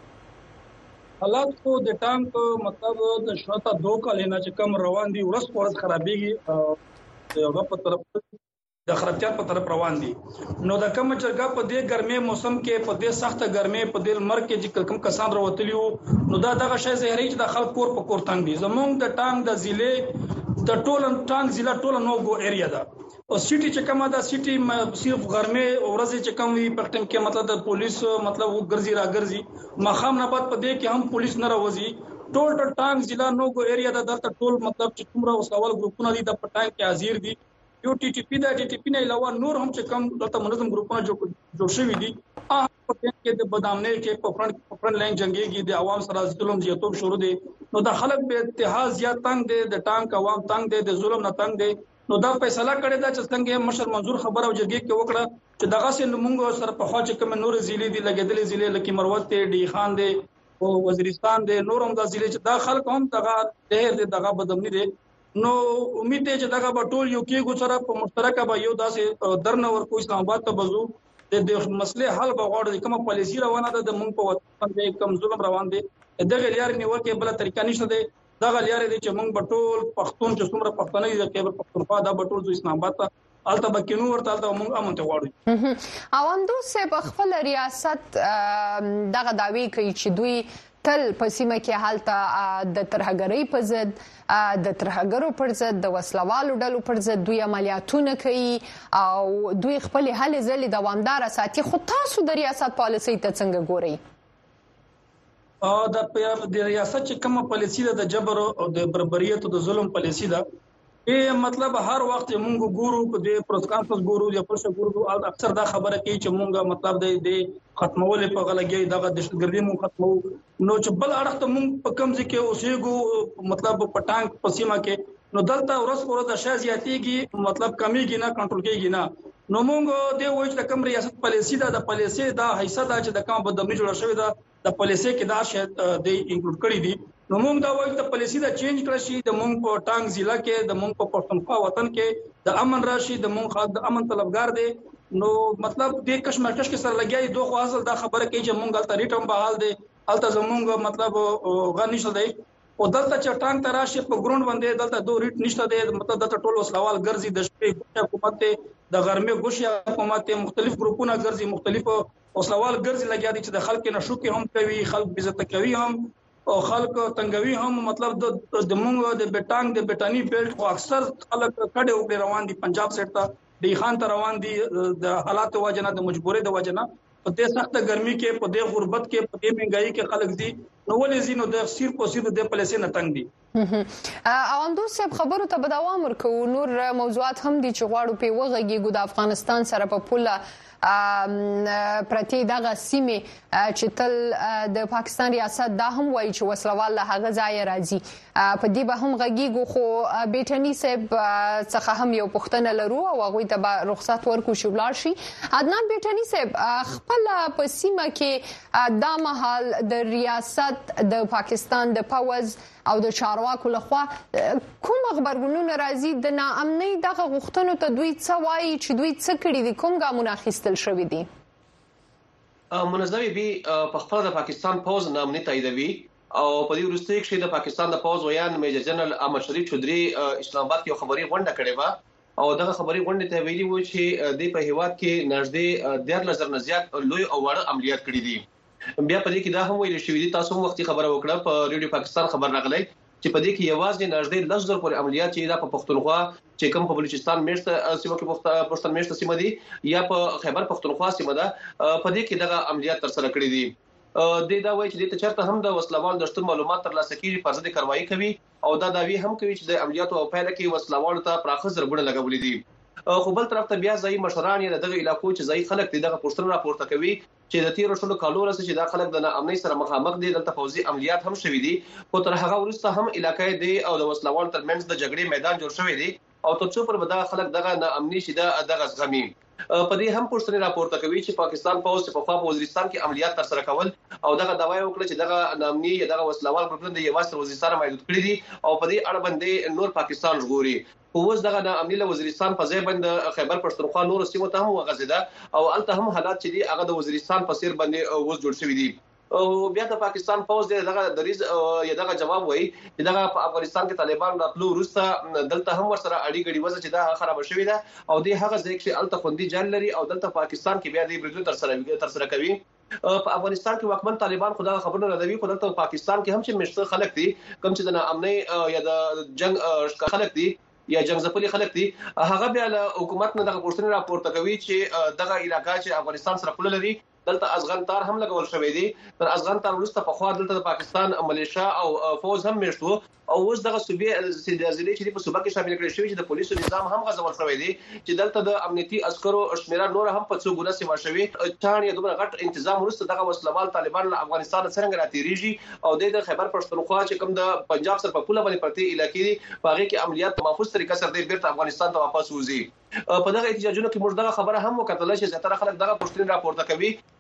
خو د ټانک مطلب د شاته دوه کلینا چې کم روان دي ورځ په ورځ خرابېږي هغه په طرف د خرابتیات په طرف روان دي نو د کم جرګه په دې ګرمي موسم کې په دې سخت ګرمي په دې لمر کې چې کم کسان راوتلی وو نو دا دغه شی زهري چې د خلک کور په کور تنګ دي زمونږ د ټانک د ضلع د ټول ټانک ضلع ټول نوګو ایریا ده او سټي چې کومه دا سټي صرف ګرمه ورځ چې کوم وي په ټیم کې مطلب د پولیس مطلب ګرځي راګرځي مخام نه بعد په دې کې هم پولیس نه راوځي ټول ټانک ضلع نوګو ایریا ده دلته ټول مطلب چې کومره وسوال ګروپونه دي د پټای کې حاضر دي یو ټي ټي پی د ټي ټي پی نه علاوه نور هم چې کوم دلته منظم ګروپونه جوړ شوي دي په کې د بدامنه کې په فرنٹ لاین جنگيږي د عوام سره ظلم زیاتوب شروع دي نو د خلک به اتحاد زیات تنگ دي د ټانک عوام تنگ دي د ظلم نه تنگ دي نو دا فیصله کړی دا چې څنګه مشر منظور خبر او جرګې کې وکړه چې دغه سه موږ سره په خوا چې کوم نور ضلع دي لګیدلې ضلع لکه مروت ډي خان دي او وزیرستان دي نور هم د ضلع چې دا خلک هم دغه ډېر دغه بدامنی دي نو امید دی چې دغه به ټول یو کېږو سره په مشترکه به یو داسې درنه ورکو اسلام آباد ته بزو د مسلې حل به غواړو کومه پالیسي روانه ده د مونږ په وطن کې کوم ظلم روان دي دغه لارې نیوکه بل طریقه نشته دی دغه لارې دي چې مونږ به ټول پښتون چې څومره پښتانه دي د خیبر پختونخوا دا به ټول اسلام آباد ته الته بکینو ورته الته مونږ امن ته غواړو اوندو سه په خپل ریاست دغه داوی کوي چې دوی تل په سیمه کې حالت د ترهګرۍ په ضد د ترهګرو پر ضد د وسلوالو ډلو پر ضد دوی عملیاتونه کوي او دوی خپل هلې ځلې دوامدار ساتي خو تاسو د ریاست پالیسي ته څنګه ګورئ د ریاست چې کومه پالیسي ده د جبر او د بربریت او د ظلم پالیسي ده مطلب هر وخت مونږ ګورو په دې پروسکانفرنس ګورو یا پرشه ګورو اکثر دا خبره کوي چې مونږ مطلب د ختمول په غلګي دغه دهشتګردي مونږ ختمو نو چې بل اړخ ته مونږ په کم ځای کې اوسېګو مطلب پټانګ پسیمه کې نو دلته ورځ شازياتيږي مطلب کمیږي نه کنټرول کېږي نه نو مونږ د وایي چې کوم ریاست پالیسي ده د پالیسي دا حیثیت ده چې د کوم بدمنی جوړ شوی ده د پالیسي کې دا شاید د انکلود کړی دي نو موږ دا وایو چې پالیسي دا چینج کړی شي د موږ په ټانګ ضلع کې د موږ په پښتونخوا وطن کې د امن راشي د موږ خلک د امن طلبګار دي نو مطلب د کشمکش کې سره لګیای دوه خو اصل دا خبره کوي چې موږ الته ریټم بحال دي الته زموږ مطلب غنی شته دی او دلته چې ټانګ تراشي په ګراوند باندې دلته دوه ریټ نشته دی مطلب دلته ټول وسلوال ګرځي د شپې حکومت د غرمه ګوشي حکومت مختلف ګروپونه ګرځي مختلف وسلوال ګرځي لګیا دي چې د خلک نشوکي هم کوي خلک عزت کوي هم او خلک تنګوي هم مطلب د مونږ د بیٹانګ د بیٹانی بیلټ او اکثر خلک کډه وګړي روان دي پنجاب سیټ ته د خان ته روان دي د حالات وجنه د مجبورې د وجنه په دې سخت ګرمي کې په دې غربت کې په دې مهنګاي کې خلک دي نو ولې زینو د سیر په سیر د پالیسي نه تنګ دي اوندو صاحب خبرو ته به دوام ورکو نور موضوعات هم دي چې غواړو په وغږی د افغانستان سره په پوله پرتی دغه سیمه چې تل د پاکستان ریاست دا هم وایي چې وسلوال له هغه ځای راځي په دې به هم غږیږو خو بیٹنی صاحب څخه هم یو پښتنه لرو او هغه ته رخصت ورکو شو بلار شي عدنان بیٹنی صاحب خپل په سیمه کې دا مهال د ریاست د پاکستان د پوز او د چارواکو لخوا کوم خبرګونونه راځي د ناامنۍ دغه غوښتنو ته دوی څه وایي چې دوی څه کړي دي کوم ګامونه اخیستل شوي دي منظمي بي په خپل د پاکستان پوز نامنۍ تاییدوي او په دې وروستي کې د پاکستان د پوز ویان میجر جنرال احمد شریف چودري اسلام آباد کې خبري غونډه کړې و او دغه خبري غونډه ته ویلي و چې د په هیواد کې نږدې 1.5 نه زیات لوی او وړ عملیات کړي دي بیا په دې کې دا هم ویل شوی دي تاسو وختي خبره وکړه په ریډیو پاکستان خبر راغلی چې په دې کې یوازې نږدې 10,000 پورې عملیات چې دا په پښتونخوا چې کوم په بلوچستان میشته سیمه کې پښتون میشته سیمه دي یا په خیبر پښتونخوا سیمه ده په دې کې دغه عملیات تر سره کړی دي د دا وایي چې د چرته هم د وسلوال د شتون معلومات ترلاسه کیږي پر ضد کاروایی کوي او دا داوی هم کوي چې د عملیاتو او پیل کې وسلوال ته پراخه ضربونه لګولې دي خو بل طرف ته بیا ځای مشران یې دغه علاقو چې ځای خلک دغه پوښتنه راپورته کوي چې د 13 کالو راځي چې دا خلک د امنیت سره مخامخ دي دلته فوزي عملیات هم شوي دي خو تر هغه وروسته هم علاقې دي او د وسلوال ترمنځ د جګړې میدان جوړ شوی دی او تر څو پر بدا خلک دغه امنیت شي دغه زغمي په دې هم پوښتنه راپورته کوي چې پاکستان پوز په خوا وزیرستان کې عملیات تر سره کول او دغه داوای وکړه چې دغه نامني یا دغه وسلوال ګروپونه د یوازې وزیرستان محدود کړی دي او په دې اړه باندې نور پاکستان ژغوري اوس دغه امنیت وزیرستان په ځای باندې خیبر پښتونخوا نور سیمه ته هم وغځیده او الته هم حالات چې دي هغه د وزیرستان په سیر باندې اوس جوړ شوی دي او بیا د پاکستان پوز دغه دریز یا دغه جواب وایي چې دغه په افغانستان کې طالبان راتلو وروسته دلته هم ورسره اړیکې وځي چې دا خراب شوی ده او د هغه ځای کې الته خوندي جان لري او دلته پاکستان کې بیا د بریدو تر سره کوي په افغانستان کې واکمن طالبان خدای خبرونه راوي خو دلته پاکستان کې هم چې مشته خلک دي کوم چې د امنۍ یا د جنگ خلک دي یا جنگ زپلي خلک دي هغه بیا له حکومت نه دغه پوښتنه راپورته کوي چې دغه علاقې چې افغانستان سره پوله لري دلته افغان تار هم لګول شوی دی تر افغان تار وروسته په خوا دلته د پاکستان ملیشیا او فوز هم مشتو او اوس دغه صوبې سیدازلي چې په صوبه کې شامل کړي شوی چې د پولیسو نظام هم غزول شوی دی چې دلته د امنیتي عسکرو شمیره نور هم په څو ګونه سیمه شوی چان یا دومره غټ تنظیم وروسته دغه وسلوال طالبان له افغانستان څنګه راتېریږي او د خیبر پښتونخوا چې کوم د پنجاب سره په پوله باندې پرتې علاقې دي په هغه کې عملیات محفوظ طریقه سره د بیرته افغانستان ته واپس وځي په دغه احتجاجونو کې موږ دغه خبره هم وکړه چې زیاتره خلک دغه پوښتنه راپورته کوي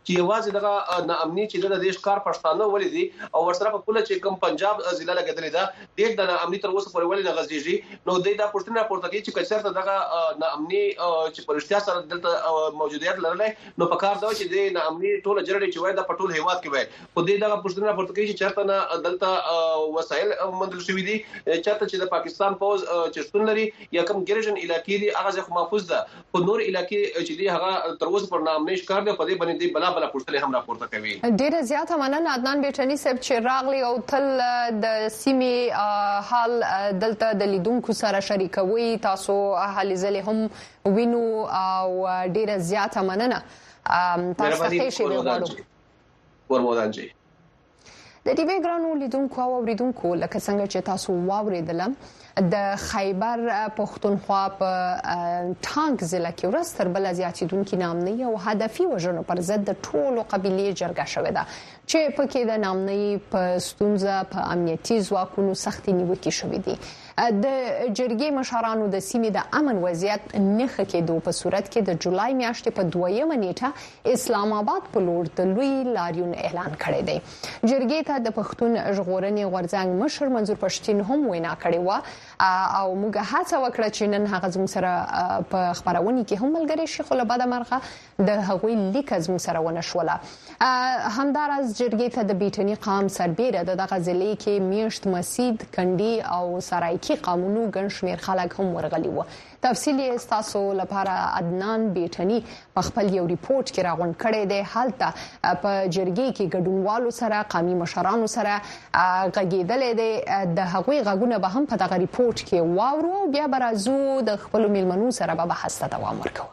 چې یوازې دغه ناامني چې د دیش کار پښتانه ولې دي او ورسره په کوله چې کوم پنجاب ضلع لګیدلې ده ډېر د ناامني تر اوسه پورې ولې نه غځېږي نو دا پښتنه راپورته کوي چې کچرته دغه ناامني چې پرشتیا سره دلته موجودیت لرلې نو په کار دا چې د ناامني ټول جرړې چې وای د پټول هیواد کې وای خو دغه پښتنه راپورته کوي چې چرته نه دلته وسایل مندل شوې دي چرته چې د پاکستان پوز چې شتون لري یا کوم ګریجن علاقې دي هغه ځکه محفوظ ده خو نور علاقې چې دي هغه تر اوسه پر ناامني ښکار دی په دې باندې دی بلا پښتنه هم راپورته کوي ډیره زیاته مننه عدنان بیٹنی صاحب چې راغلی او تل د سیمې حال دلته د لیدونکو سره شریکوي تاسو هلي ځلې هم وینو او ډیره زیاته مننه تاسو ته شي ورمودان جی د دې وګړو لیدونکو او اوریدونکو لکه څنګه چې تاسو واوریدل د خیبر پښتونخوا په ټانک ضلع کې ورځ تر بل زیاتیدونکو نامنۍ او هدفي وژنو پر ضد د ټولو قبيلې جرګه شوې ده چې پکې د نامنۍ په ستونزه په امنیتي ځواکونو سختي نیوکې شوې دي د جرګې مشرانو د سیمې د امن وضعیت نخښه کېدو په صورت کې د جولای میاشتې په 2 نیټه اسلام آباد په لور د لوی لاریون اعلان کړی دی جرګې ته د پښتون ژغورنې غورځنګ مشر منظور پښتين هم وینا کړې و او موږ هڅه وکړه چې نن هغه زموږ سره په خبرونه کې هم ملګری شي خو له بعد مرغه د هغوی لیک زموږ سره ونه شوله همدارس جرګې ته د بیټنی قام سربېره دغه ضلع کې میشت مسید کندي او سرایکی قانونو ګڼ شمېر خلک هم ورغلي وو تفصیلی تاسو لپاره عدنان بیٹنی په خپل یو ریپورت کې راغونډ کړی دی حالت په جرګې کې ګډونوالو سره قومي مشرانو سره غږیدل دي د هغوی غږونه به هم په دغه ریپورت کې واورو بیا برازو د خپل میلمنو سره به بحث ته دوام ورکوي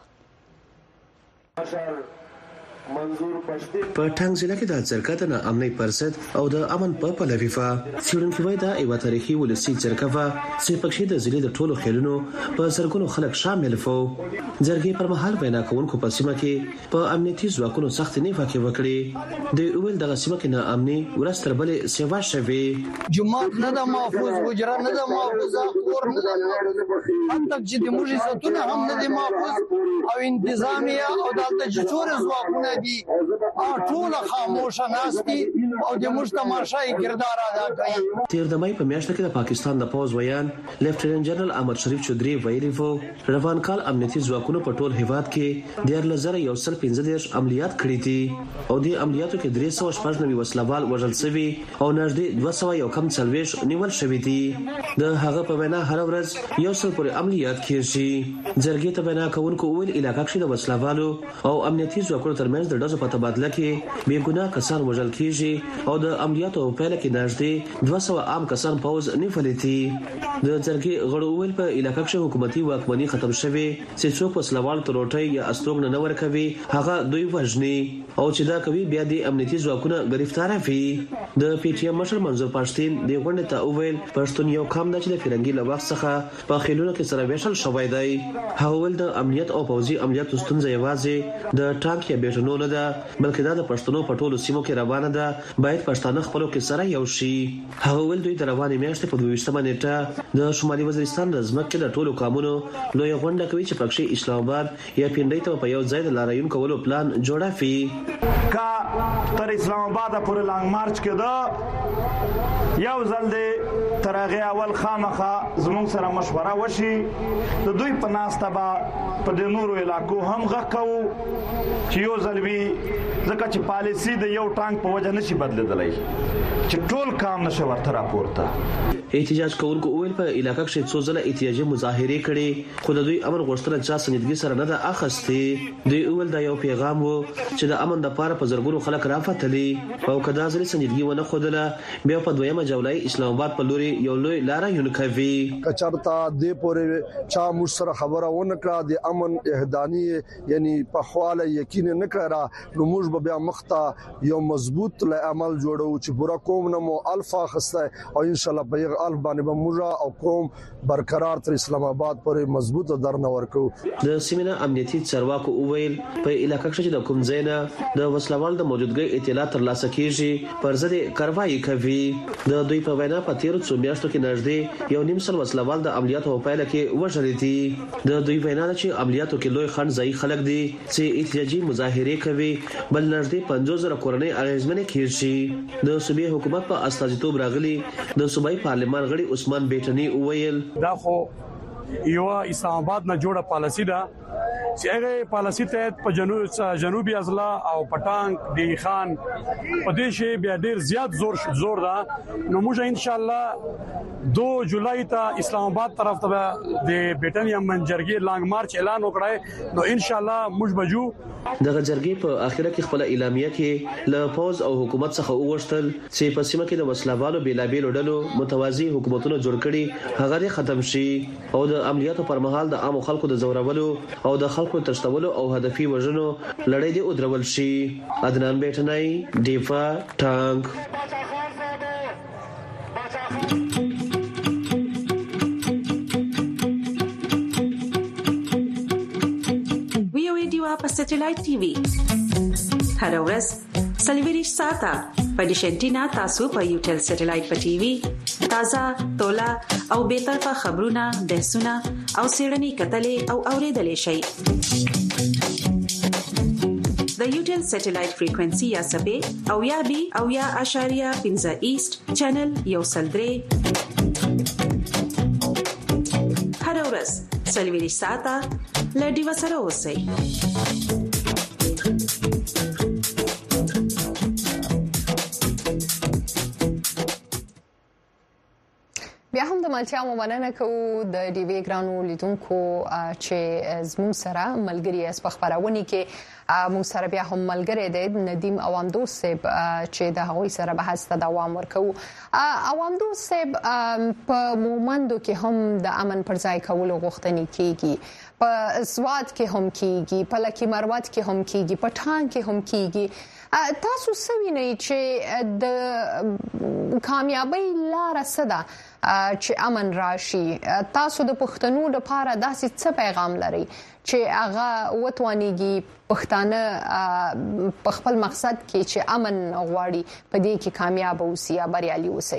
په ټانګ ضلع کې د ځرګه د امنیت پرسد او د امن په پلویفا سیورنکی وای دا ایو تاریخي ولسی ځرګه چې پکې د ضلع د ټولو خلونو په زرګونو خلک شامل وو ځرګې پر مهال وینا کوونکو په سیمه کې په امنیتي ځواکونو سخت نه فکر وکړي د اول د سیمه کې نه امني ورستر بل سیوا شوي جماعت نه د محفوظ وجره نه د محفوظ خور نه انتک چې د موږي ستونه هم نه د محفوظ او انتظامیه او د تجسور ځواکونه دي ټول خاموش ناشتي او د مجتمعي کردار ادا کوي تیر د مای په میاشت کې د پاکستان د پوز ویان لیفټیننټ جنرال احمد شریف چودري ویلي وو روان کال امنیتي ځواکونو په ټول هیواد کې 1,115 عملیات کړې دي او د عملیاتو کې 399 وسلوال وژل شوي او نږدې 200 یو کم څلويش نیول شوي دي د هغه په وینا هر ورځ یو څل پورې عملیات کیږي جرګې ته وینا کوونکو ویل علاقې کې د وسلوالو او امنیتي ځواکونو ترمنځ د ډزو په تبادله کې بې ګناه کسان وژل کیږي او د عملیاتو په پیل کې نږدې 200 عام کسان پوز نیولې دي د جرګې غړو ویل په علاقې کې حکومتي واکمني ختم شوه چې څوک وسلوال تروټي یا استوګن نه ورکوي هغه دوی وژني او چې دا کوي بیا د امنیتي ځواکونو گرفتار وي د پی ټی ایم مشر منظور پښتين د غونډې ته ویل پښتون یو کام د چې فرنګي له وخت څخه په خلونو کې سره ویشل شوی دی هغه ول د امنیت او پوځي عملیاتو ستونزې یوازې د ټانک یا بیټنو نه ده بلکې دا د پښتنو په ټولو سیمو کې روانه ده باید پښتانه خپلو کې سره یو شي هغه ول دوی د روانې میاشتې په 22 نیټه د شمالي وزیرستان د ځمکې د ټولو قومونو لوی غونډه کوي چې پکې اسلام آباد یا پیندۍ ته په یو ځای د لاریون کولو پلان جوړوي کا تر اسلام آباد پورې لانګ مارچ کېده یو ځل دی ترغه اول خامخه زموږ سره مشوره وشي د دوی په ناسته با په د نورو علاقو هم غکو چې یو ځل وی ځکه چې پالیسی د یو ټانک په وجه نشي بدلیدلای چې ټول کام نشه ورته راپورته احتجاج کوونکو ویل په علاقې کې څو ځله احتجاجي مظاهره کړي خو د دوی امر غوښتنه چا سندګي سره نه ده اخستې دوی ویل دا یو پیغام وو چې د امن د پاره په زرګونو خلک رافتلي او کدا ځلې سندګي ونه خودله بیا په دویمه جولای اسلام آباد په لوري یو لوی لار یون کوي کچرتا د پورې چا مشر خبره ونکړه د امن اهداني یعنی په خواله یقین نه کړه نو موږ بیا مخته یو مضبوط عمل جوړو چې پورا قوم نمو الفا خسته او ان شاء الله په الف باندې بموجا او قوم برقرار تر اسلام آباد پورې مضبوط درنه ورکو د سیمه امنیتي چارواکو ویل په علاقې کې د کوم ځاینا د وسلوال د موجودګۍ اطلاع ترلاسه کیږي پر ضد کاروایی کوي د دوی په وینا په تیر څو څو میاشتو کې نږدې 1.5 وسلوال د عملیاتو په پایله کې وژل دي. د دوی وینا ده چې عملیاتو کې لوی خنډ ځای خلک دي چې احتجاجي مظاهره کوي، بل نږدې 50,000 کورنۍ اغیزمنې کړي شي. د صوبې حکومت په استازیتوب راغلي د صوبایي پارلمان غړي عثمان بیٹنی وویل دا خو یو اسلام آباد نه جوړه پالیسی ده چې هغه پالیسی ته په جنوبي اضلاع او پټانګ دی خان په دې شی بیا ډیر زیات زور ده. نو موږ ان شاء الله 2 جولای ته اسلام آباد طرف ته د بیٹنی منجرګي لانګ مارچ اعلان وکړای. نو ان شاء الله موږ بجو دغه جرګې په اخیره کې خپل اعلامیه کې له فوز او حکومت څخه وغوښتل چې په سیمه کې د وسلوالو بیلابیلو ډلو متوازی حکومتونه جوړ کړي هغه ختم شي او د عملیاتو پر مهال د عام خلکو د زورولو او د خلکو تشتولو او هدفي وژنو لړۍ دې ودرول شي. عدنان بیٹنی، دیفا ټانګ. په سټلایټ ټي وي هر ورځ سلیویریش ساته په ډیشنټینا تاسو په یوټل سټلایټ په ټي وي تازه تولا او به طرفه خبرونه بحثونه او سیړنی کتلې او اوریدلې شي. د یوټل سټلایټ فریکوئنسي یا سبې او یا بي او یا اشاریه 15 ایست چینل یو سلدري هر ورځ سلیویریش ساته لډي وسره اوسئ. بیا هم د ملتیا مننه کوو د ډي وی ګرانو لیدونکو چې زموږ سره ملګری اس په خبرونه کې مو سره بیا هم ملګری دی ندیم اوامدوس صاحب چې د هغوی سره بحث ته دوام ورکوو. اوامدوس صاحب په مومندو کې هم د امن پر ځای کولو غوښتنې کیږي، په سواد کې هم کیږي، په لکی مروت کې هم کیږي، په ټان کې هم کیږي. تاسو سوینئ چې د کامیابی لار څه ده چې امن راشي؟ تاسو د پښتنو لپاره داسې څه پیغام لري چې هغه وتوانيږي پښتانه په خپل مقصد کې چې امن غواړي په دې کې کامیاب اوسي یا بریالي اوسي؟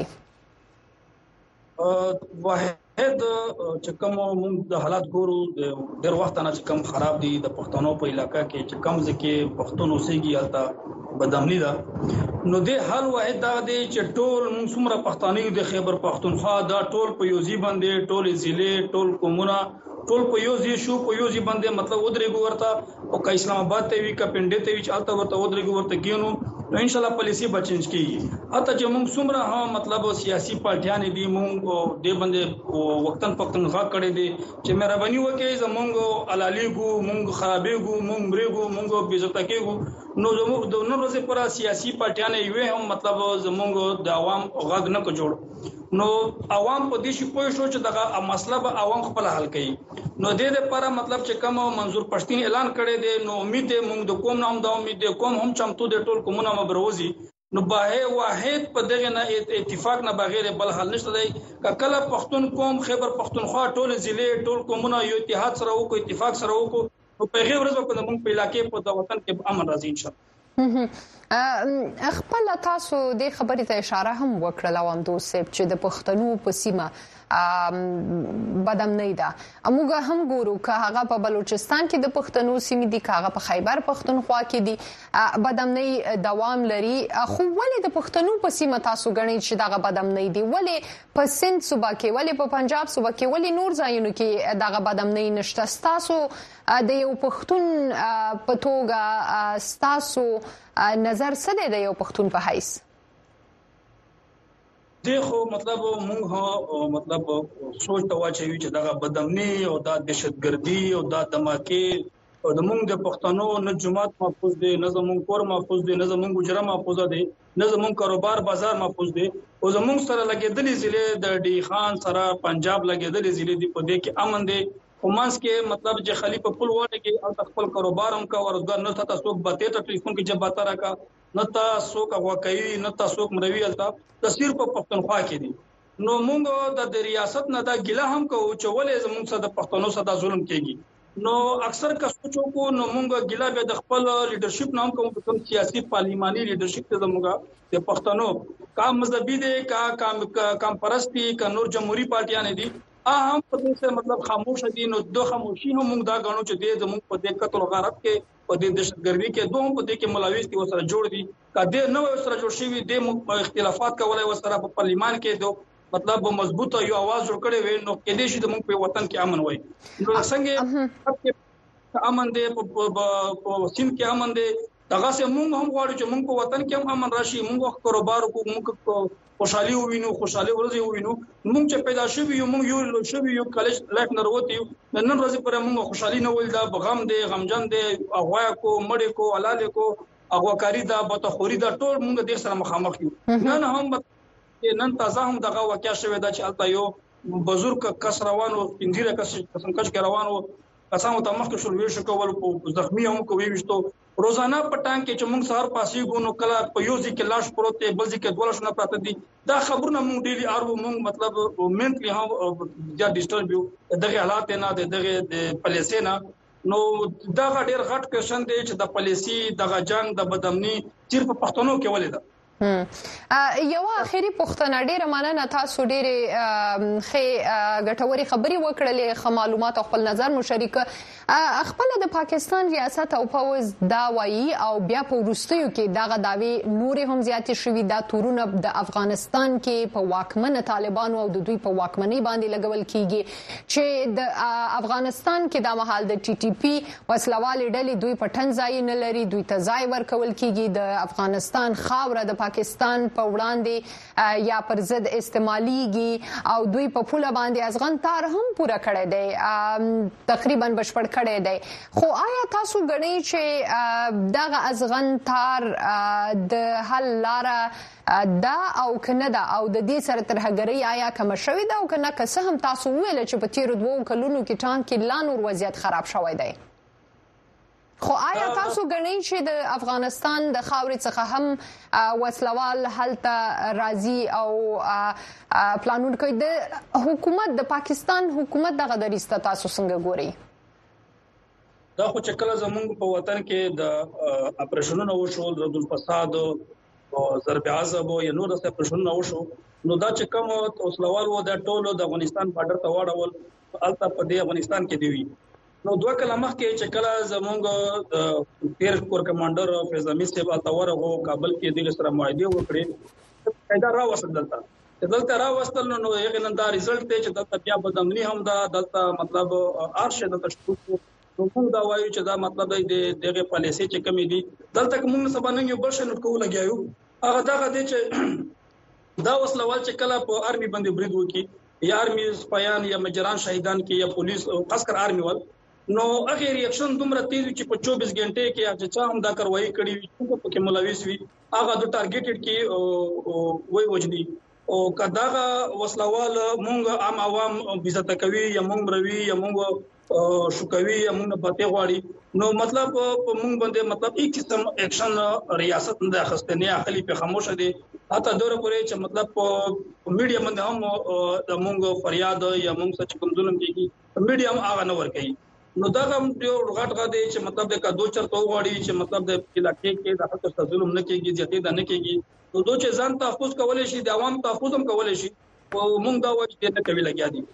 واحد چې کوم موږ د حالات ګورو ډېر وخت نه چې کوم خراب دي د پښتنو په علاقہ کې چې کوم ځکه پښتون اوسېږي البته بدامنی ده. نو د حل واحد دا دی چې ټول موږ څومره پښتانه د خیبر پښتونخوا دا ټول په یوزي باندې ټول ضلع ټول قومونه ټول په یوزي شو په یوزي باندې مطلب ودرېګو ورته او که اسلام آباد ته وی کا پنډې ته وی چې البته ورته ودرېګو ورته کینو. نو ان شاء الله پالیسی به چینج کیږي. اته چې موږ څومره هم مطلب سیاسي پارټیان دي موږ د باندې وختن پختونخوا کړي دي چې مهرباني وکړي زمونږ علاليګو موږ خرابېګو موږ مرګو موږ بیزته کېګو. نو زموږ د نور ورځې پر سیاسي پارټیان یې هم مطلب زمونږ د عوام غږ نه کو جوړ. نو عوام په دې شي پوه شو چې دغه مسله به عوام خپل حل کوي. نو د دې لپاره مطلب چې کوم منظور پښتين اعلان کړي دي نو امید موږ د قوم نام د امید قوم هم چمتو د ټول قومونه مبروزي. نو به واحد په دغه نه اتفاق نه بغیر بل حل نشته دی. کله پښتون قوم خیبر پښتونخوا ټول ضلع ټول قومونه یو اتحاد سره وکړي اتفاق سره وکړي نو په غیر ورځ په موږ په علاقې په د وطن کې امن راځي ان شاء الله. خپل تاسو د خبرې ته اشاره هم وکړه اوامدوس صاحب چې د پښتنو په سیمه بدامنۍ ده. موږ هم ګورو که هغه په بلوچستان کې د پښتنو سیمې دي، که هغه په خیبر پښتونخوا کې دي، بدامنۍ دوام لري. خو ولې د پښتنو په سیمه تاسو غنئ چې دغه بدامنۍ دي؟ ولې په سند صوبه کې، ولې په پنجاب صوبه کې، ولې نور ځایونو کې دغه بدامنۍ نشته؟ تاسو د یو پښتون په توګه تاسو نظر څه دی د یو پښتون په حیث؟ دیخو مطلب موږ مطلب سوچ ته واچوي چې دغه بدامنۍ او د دهشتګردي او د دماکي او د موږ د پښتنو نه جماعت محفوظ دي، نه زموږ کور محفوظ دي، نه زموږ ګجره محفوظ دي، نه زموږ کاروبار بازار محفوظ دي او زموږ سره لګېدلې ضلع د ډي خان سره پنجاب لګېدلې ضلع دی په دې کې امن دي. کومانس کې مطلب چې خلیفہ پل وونه کې او خپل کاروبار هم کا ورزګار نه تاسو څوک بته ته ټلیفون کې جب باتا راکا نه تاسو کا واقعي نه تاسو مروي التا تصویر په پښتونخوا کې دي. نو موږ د ریاست نه دا ګله هم کوو چې ولې زموږ سره د پښتنو سره ظلم کېږي. نو اکثر کا سوچو کو نو مونږ ګلا به د خپل لیډرشپ نام کوم سیاسي پارلیماني لیډرشپ ته زموږه د پښتنو کا مذهبي دي کا پرستی کا نور جمهوریت پارټیان دي هم په دې سره مطلب خاموش دي نو دوه خاموشي هم موږ دا غنو چې د زموږ په دې قتل غارت کې په دې دهشتګردي کې دوه په دې کې ملاوي دي وسره جوړ دي کله نو سره جوړ شي د اختلافات کولای وسره په پارلیمان کې دو مطلب مضبوطه یو आवाज جوړ کړي وي نو کې دې شي د موږ په وطن کې امن وي نو څنګه امن دې په سیم کې امن دې دغه سه موږ هم غواړو چې موږ په وطن کې هم امن راشي موږ کاروبار کو موږ خوشحالي ووینو خوشحالي ورځي ووینو موږ چې پیدا شوی یو موږ یو شوی یو کالج لایف نه وروتي نن ورځ پر موږ خوشحالي نه ول دا بغم دې غمجن دې اغوا کو مړې کو حلال کو اغواکاری دا بتخوري دا ټول موږ دې سره مخامخ یو نن هم نن تازه هم دغه واقعیا شوی دا چې البته یو بزرګ کس روانو انځيره قسم کچ روانو قسم ته مخ شو ویل شو کول په زخمی هم کوي وشتو روزانه پټان کې چې موږ سهار پاسې ګونو کلا په یوځي کې لاش پروت بل ځکه دولش نه پراته دي دا خبرونه موږ ډیلی ارو موږ مطلب منټلی هم یا ډیجیټل ویو دغه حالات نه دغه پالیسي نه نو دا ډېر غټ کوشن دی چې د پالیسي دغه جنگ د بدامني چیر په پښتنو کې ولې ده یو اخیری پوښتنه ډیره مننه تاسو ډیره خې غټوري خبري وکړلې خه معلومات خپل نظر مشارک خپل د پاکستان ریاست او پوز دا وایي او بیا په ورستیو کې دغه داوی نور هم زیات شوي دا تورونه د افغانستان کې په واکمن طالبانو او د دوی په واکمنۍ باندې لګول کیږي چې د افغانستان کې د مهال د ټي ټي پی وسلوالې ډلې دوی په ټنځای نه لري دوی ته ځای ورکول کیږي د افغانستان خاوره د پاکستان په وړاندې یا پر ضد استعماليږي او دوی په پوله باندې ازغن تار هم پوره کړی دی تقریبا بشپړ کړی دی خو آیا تاسو غنئ چې دغه ازغن تار د حل لاره دا او کنه دا او د دې سره ترهګری آیا کوم شوی دا او کنه که څه هم تاسو ویل چې په تیر 2 کلونو کې ټانک کې لا نور وضعیت خراب شوی دی خو آیا تاسو غنئ چې د افغانستان د خاورې څخه هم وسلوال هلته راځي او پلانونه کوي د حکومت د پاکستان حکومت دغه دریسته تاسو څنګه ګورئ دا خو چې کله زمونږ په وطن کې د اپریشنونو وشو د فساد او ضرب عذاب او نور د اپریشنونو وشو نو دا چې کوم وسلوال و د ټولو د افغانستان بارډر ته واړول البته په دې افغانستان کې دی نو دوه کلمه کې چې کله زمونږ پیر کور کمانډر فیض امین صاحب اتور او کابل کې د سره معاهده وکړي پیدا را وسدلته دلته را وستل نو یقینا دا ریزلټ ته چې دلته بیا بدامني هم دا دلته مطلب ارشه د تشکو نو موږ دا وایو چې دا مطلب د دغه پالیسي چې کمی دي دلته کوم سبا نه یو بل شنو کول لګیو هغه دا غدي چې دا وسلوال چې کله په آرمي باندې برید وکي یا آرمي سپایان یا مجران شهیدان کې یا پولیس خاص کر آرمي ول نو هغه ریاکشن دومره تیز چې په 24 غنټه کې چې چا هم دا کاروایی کړی وي چې په کې ملوث وي هغه د ټارګټډ کې وای وجدي او کداغه وسلوال مونږ عام عوام عزت کوي یا مونږ روي یا مونږ شوکوي یا مونږ پته غواړي نو مطلب مونږ باندې مطلب یک قسم اکشن ریاست نه اخستې نه اخلي په خاموشه دي حتی دور پورې چې مطلب په میډیا باندې هم د مونږ فریاد یا مونږ څه کوم ظلم کیږي میډیا هم هغه نه ور کوي نو دا هم یو غټ غدي چې مطلب د کدو چرته وغوړي چې مطلب د علاقې کې د حق ظلم نه کیږي ځکه دا نه کیږي نو دوی چې ځان تحفظ کولای شي د عوام تحفظ هم کولای شي او موږ دا وایو چې نه کوي لګیا دي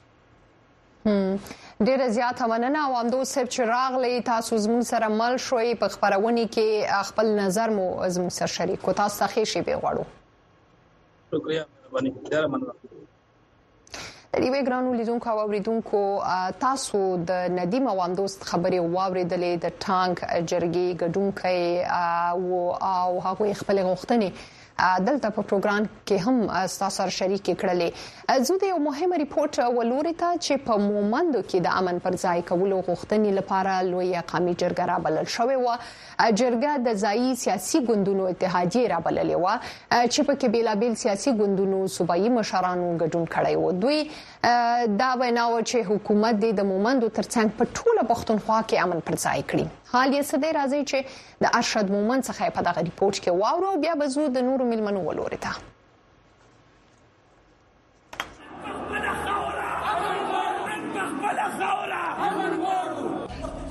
ډیره زیاته مننه او همدو صاحب چې راغلی تاسو زموږ سره مل شوي په خبرونه کې خپل نظر مو زموږ سره شریک کو تاسو ته ښه شي به غواړو شکریا مهرباني ډیره مننه ریوی ګرانو لیدونکو او اوریدونکو تاسو د ندیم عوام دوست خبري واوریدلې د ټانک جرګي ګډونکو او هغه خپل غوښتنې دلته په پروګرام کې هم تاسو شریک کړلې زه د یو مهمه ریپورت ولوري ته چې په مومندو کې د امن پر ځای کولو غوښتنې لپاره لوی قومي جرګه رابلل شوې و جرګه د ځایي سیاسي ګوندونو اتحادیه رابللې و چې په کې بیلابل سیاسي ګوندونو صوبایي مشرانو ګډون کړی و دوی دا ویناو چې حکومت د مومندو ترڅنګ په ټوله پښتونخوا کې امن پر ځای کړي حال یې سده راځي چې د ارشد مومند څخه په دغه ریپورت کې واورو بیا به زو د نورو ملمنو ولوري ته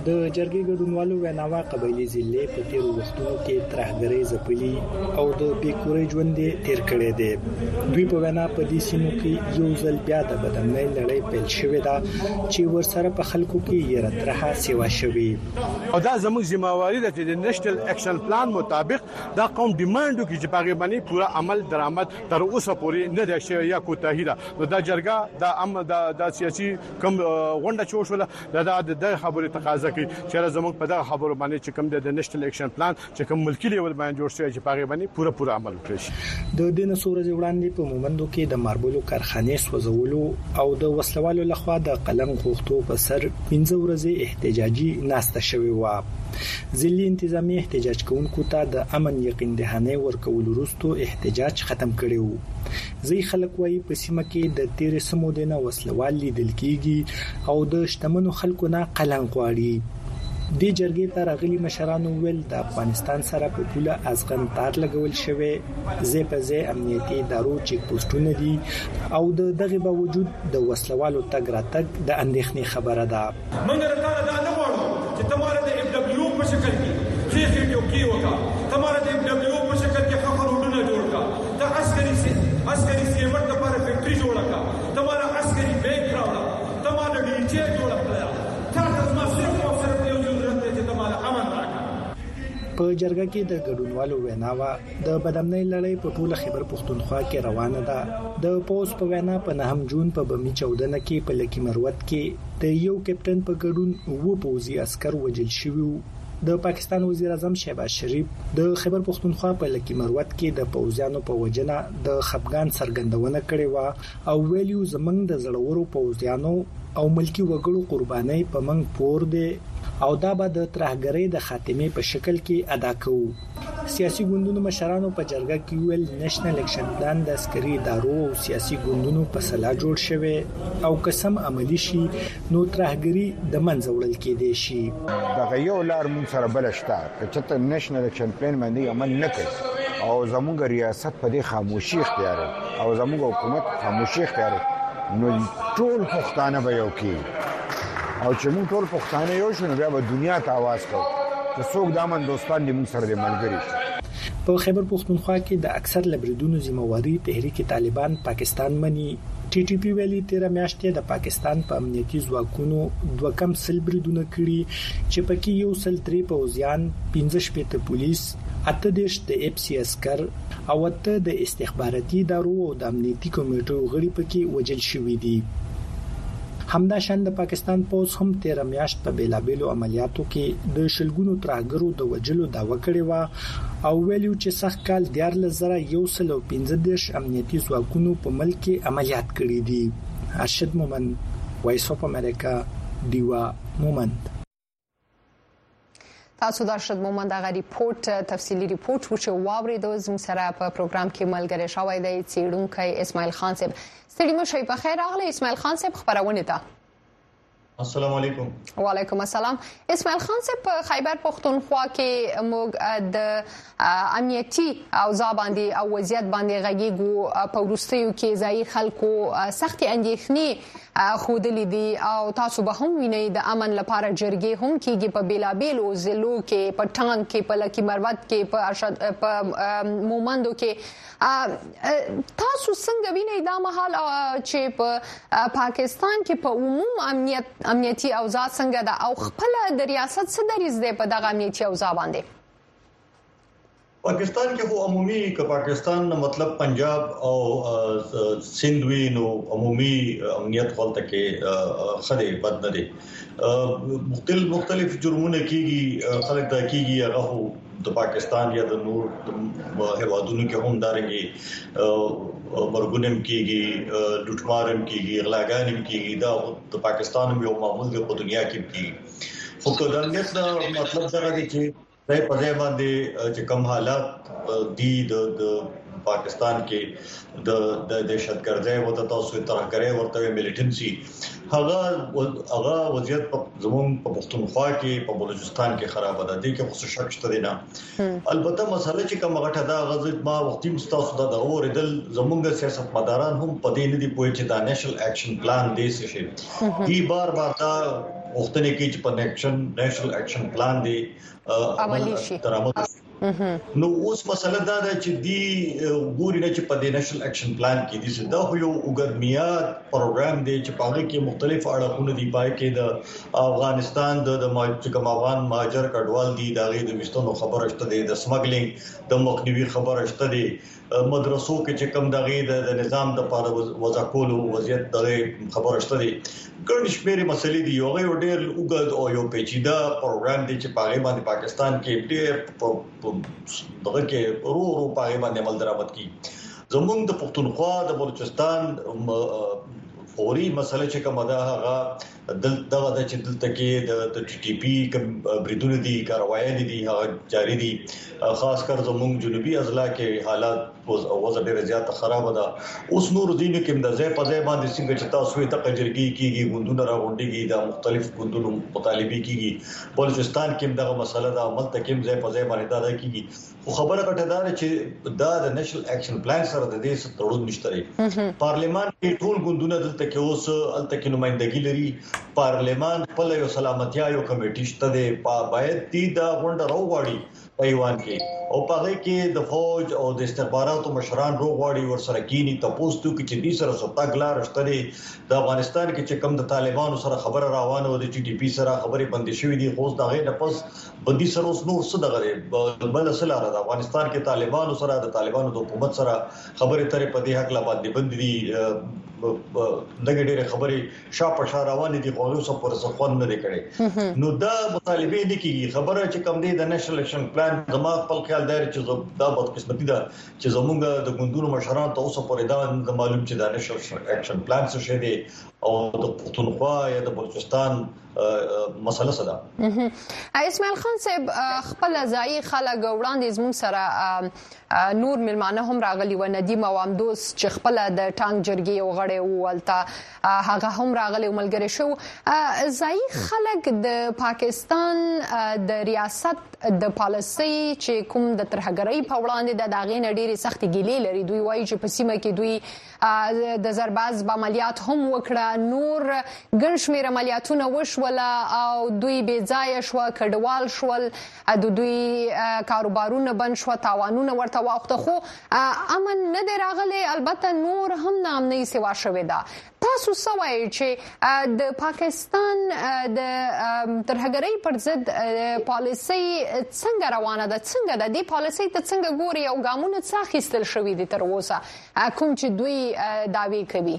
د جرګې ګډونوالو ویناوه قبایلی ضلع په تیر وختونو کې ترهګرۍ ځپلي او د بیکوري ژوند تیر کړی دی. دوی په وینا په دې سیمو کې یو ځل بیا د بدامنۍ لړۍ پیل شوې ده چې ورسره په خلکو کې یې راترها سیوا شوی. او دا زموږ ذمہواری ده چې د نېشنل اکشن پلان مطابق دا قوم ډیمانډ کوي چې پاګې باندې پورا عمل درآمد تر اوسه پورې نه دی شوی یا کوتاهی ده. نو دا جرګه د سیاسي کم غونډه چوشوله د خبرې تقاضا کوي چې زموږ په دغه خبرو باندې چې کوم د نېشنل اکشن پلان چې کوم ملکی لیول باندې جوړ شوی چې پاګې باندې پورا عمل وکړي. د دې نسورې وړاندې په مومندو کې د ماربلو کارخانې سوځولو او د وسلوالو لخوا د قلم غوښتو په سر 15 ورځې احتجاجي ناسته شوی و. ځلې انتظامی احتجاج کوونکو ته د امن یقین دهانه ورکول وروسته احتجاج ختم کړي وو. ځي خلک وايي په سیمه کې د تیر سمو دینه وسلوال لیدل کیږي او د شتمنو خلکو نه قلم غواړي. د جرګې ته راغلي مشرانو ویل د افغانستان سره په پوله ازغن تار لګول شوی زی په زی امنیتي ادارو چیک پوسټونه دي او دغه باوجود د وسلوالو تګ راتګ د اندېښنې خبره ده. موږ راته دا نه وایو چې تمہاره د اف دبليو په شکل کې خېخې یو کی وکا تمہاره د اف دبليو په شکل کې خبر وډونه جوړ کا ته عسکري سیمټ لپاره فیکټري جوړ کا تمہاره عسکري بیگ راوړه تمہاره ډي جي جوړ کړه تاسو ما صرف په جرګه کې د ګډونوالو ویناوه د بدامنۍ لړۍ په ټوله خیبر پښتونخوا کې روانه ده. د پوس په وینا په 9 جون په بمی 14 کې په لکی مروت کې د یو کپټن په ګډون و پوزي عسكر وجل شوی. د پاکستان وزیر اعظم شهباز شریف د خیبر پښتونخوا په لکی مروت کې د پوزیانو په وجنه د خپګان څرګندونه کړې و او ویلیو زمنګ د زړورو پوزیانو او ملکی وګړو قربانۍ په منګ پور دي او دا به د ترهګرۍ د خاتمه په شکل کې ادا کوو. سیاسي ګوندونو مشرانو په جرګه کې ویل نېشنل اکشن پلان د عسکري ادارو او سیاسي ګوندونو په سلا جوړ شوی او قسم عملی شي نو ترهګري د منځ وړل کېدې شي. دا یو لار مون سره بلشتہ چې نېشنل اکشن پلان باندې عمل نکړي او زموږ ریاست په دې خاموشي اختیار او زموږ حکومت خاموشي اختیار نو ټول پښتانه به یو کی او چې موږ ټول پښتانه یو شو نو بیا به دنیا ته आवाज کوو چې څوک دامن دوستان دې موږ سره دې ملګری شي. په خیبر پښتونخوا کې د اکثر لبریدونو ذمہواری تحریک طالبان پاکستان منی. ټي ټي پی ویلي 13 میاشتې د پاکستان په امنیتي ځواکونو 2 کم سل بریدونه کړي چې پکې یو سل 3 پوځیان 15 پېته پولیس 8 د اف سی عسكر او 8 د استخباراتي ادارو او د امنیتي کمیټو غړي پکې وجل شوي دي. همدا شان د پاکستان پوز هم 13 میاشت په بیلابېلو عملیاتو کې د شلګونو ترهګرو د وجلو داوا کړې و او ویلیو چې سخت کال 1115 امنیتي ځواکونو په ملک کې عملیات کړې دي. ارشد مومند، وایس اف امریکا، دیوا مومند. تاسو د ارشد مومند غا ریپورت تفصیلی ریپورت چې واورید زم سره په پروګرام کې ملګری شوی دی څېړونکی اسماعیل خان صاحب. ستړي مشه په خیر راغلی اسماعیل خان صاحب خبرونه ده. السلام علیکم. وعلیکم السلام. اسماعیل خان صاحب په خیبر پښتونخوا کې موږ د امنیتي اوضاع باندې او وضعیت باندې غږیږو په وروستیو کې ځای خلکو سخت اندېښنې خودلې دي او تاسو به هم وینئ د امن لپاره جرګې هم کېږي په بیلابېلو ضلعو کې په ټانګ کې په لکی مروت کې په مومندو کې. تاسو څنګه وینئ دا مهال چې په پاکستان کې په عموم امنیتي اوضاع څنګه ده او خپل د ریاست څه دریځ دی په دغه امنیتي اوضاع باندې؟ پاکستان کې خو عمومي که پاکستان مطلب پنجاب او سندھ وی نو عمومي امنیت خپلته کې خدای بد نه دي. مختلف جرمونه کیږي خلک دا کیږي هغه د پاکستان یا د نور هیوادونو کې هم دارنګي مرګونم کیږي لوټمارم کیږي غلاګانم کیږي دا د پاکستان یو معمول د دنیا کې کیږي. خو دا نه مطلب دا دی چې په ځای باندې چې کوم حالات دي د پاکستان کې د دهشتګردۍ وته تاسو ترهګرۍ ورته ملیټنسي هغه وضعیت په زموږ په پښتونخوا کې په بلوچستان کې خراب ده دي کې خو شک شته نه. البته مسله چې کوم غټه ده غزت ما وختي مستاسو ده اوریدل زموږ سیاستمداران هم په دې نه دي پوهې چې دا نېشنل اکشن پلان دی څه شي دی بار دا وختنه کې چې په نېشنل اکشن پلان دی عملی شي درامد نو اوس مسله دا ده چې دی ګوري نه چې په دې نېشنل اکشن پلان کې دي دا یو وګرمیات پروګرام دی چې په هغه کې مختلف اړخونه دی پای کې د افغانستان د چې افغان مهاجر کډوال دي دا غي د مستونو خبره شته دی د سمګلینګ د مخنیوي خبره شته دی مدرسو کې چې کم دغه د نظام د لپاره وضع کولو وضعیت دغه خبره شته دی ګڼ شمېرې مسلې دي یو غیر ډېر وګد او یو پیچیده پروګرام دی چې په باندې پاکستان کې ډېر دغه کې رو په باندې عمل درآمد کی زمونږ د پښتونخوا د بلوچستان فوري مسله چې کومه ده هغه دغه د چې دلته کې د ټي ټي پی کوم بریدونه دي کاروایي دي هغه جاری دي خاص کر زمونږ جنوبي اضلاع کې حالات وضع ډېر زیات خراب ده اوس نور دین کې د ځای په ځای باندې څنګه چې تاسو ته قجرګي کیږي غوندونه راغونډيږي د مختلف غوندونو مطالبه کیږي بلوچستان کې دغه مسله ده عمل ته کې ځای په ځای باندې دا کیږي خو خبره کټه ده چې دا د نېشنل اکشن پلان سره د دې څخه تړون نشته پارلیمان کې ټول غوندونه دلته کې اوس الته کې نمائندګي لري پارلیمان په یو سلامتیا یو کمیټه شته ده باید دې دا غونډه راوغاړي ایوان کې او په کې د فوج او د استخباراتو مشران روغواړي ورسره کینی تاسو ته چې دې سره ستګلار شته د افغانستان کې چې کم د طالبانو سره خبره روانه و د ټي ټي پی سره خبرې بندي شوې دي خو دا غي نه پس بندي سره اوس نور څه دغه بل سره د افغانستان کې طالبانو سره د طالبانو د حکومت سره خبرې ترې په دې حق لا باندې بند دي دغه ډېر خبرې شاپه شاروان دي خو اوس پر څه خوند نه کړي نو دا مطالبه دي کې خبره چې کم دي د نېشنل اکشن پلان زما خپل خیال دی چې دا بدقسمتي ده چې زمونږ د ګوندونو مشران ته اوس پورې دا معلوم چې د نېشنل اکشن پلان څه شي دی او د پښتونخوا یا د بلوچستان مسله صدا اسماعیل خان صاحب خپل ځای خلک وړاندې زموږ سره نور ملمانه هم راغلي و ندیم او امدوس چې خپل د ټانک جرګي او غړي ولته هغه هم راغلي ملګری شو ځای خلک د پاکستان د ریاست د پالیسي چې کوم د ترهګرۍ په وړاندې د داغې نډيري سخت ګیلې لري دوی وایي چې په سیمه کې دوی د زرباز عملیات هم وکړه نور ګڼ شمېر عملیاتونه وشول او دوی بې ځای شو کډوال شول د دوی کاروبارونه بند شو تاوانونه ورته واخته خو امن نه دی راغلی البته نور هم نامنۍ سیوا شوې ده تاسو سوای چې د پاکستان د ترهګرۍ پر ضد پالیسي څنګه روانه ده څنګه د دې پالیسي ته څنګه ګوري او ګامونه څه اخیستل شوي دي تر اوسه کوم چې دوی داوی کوي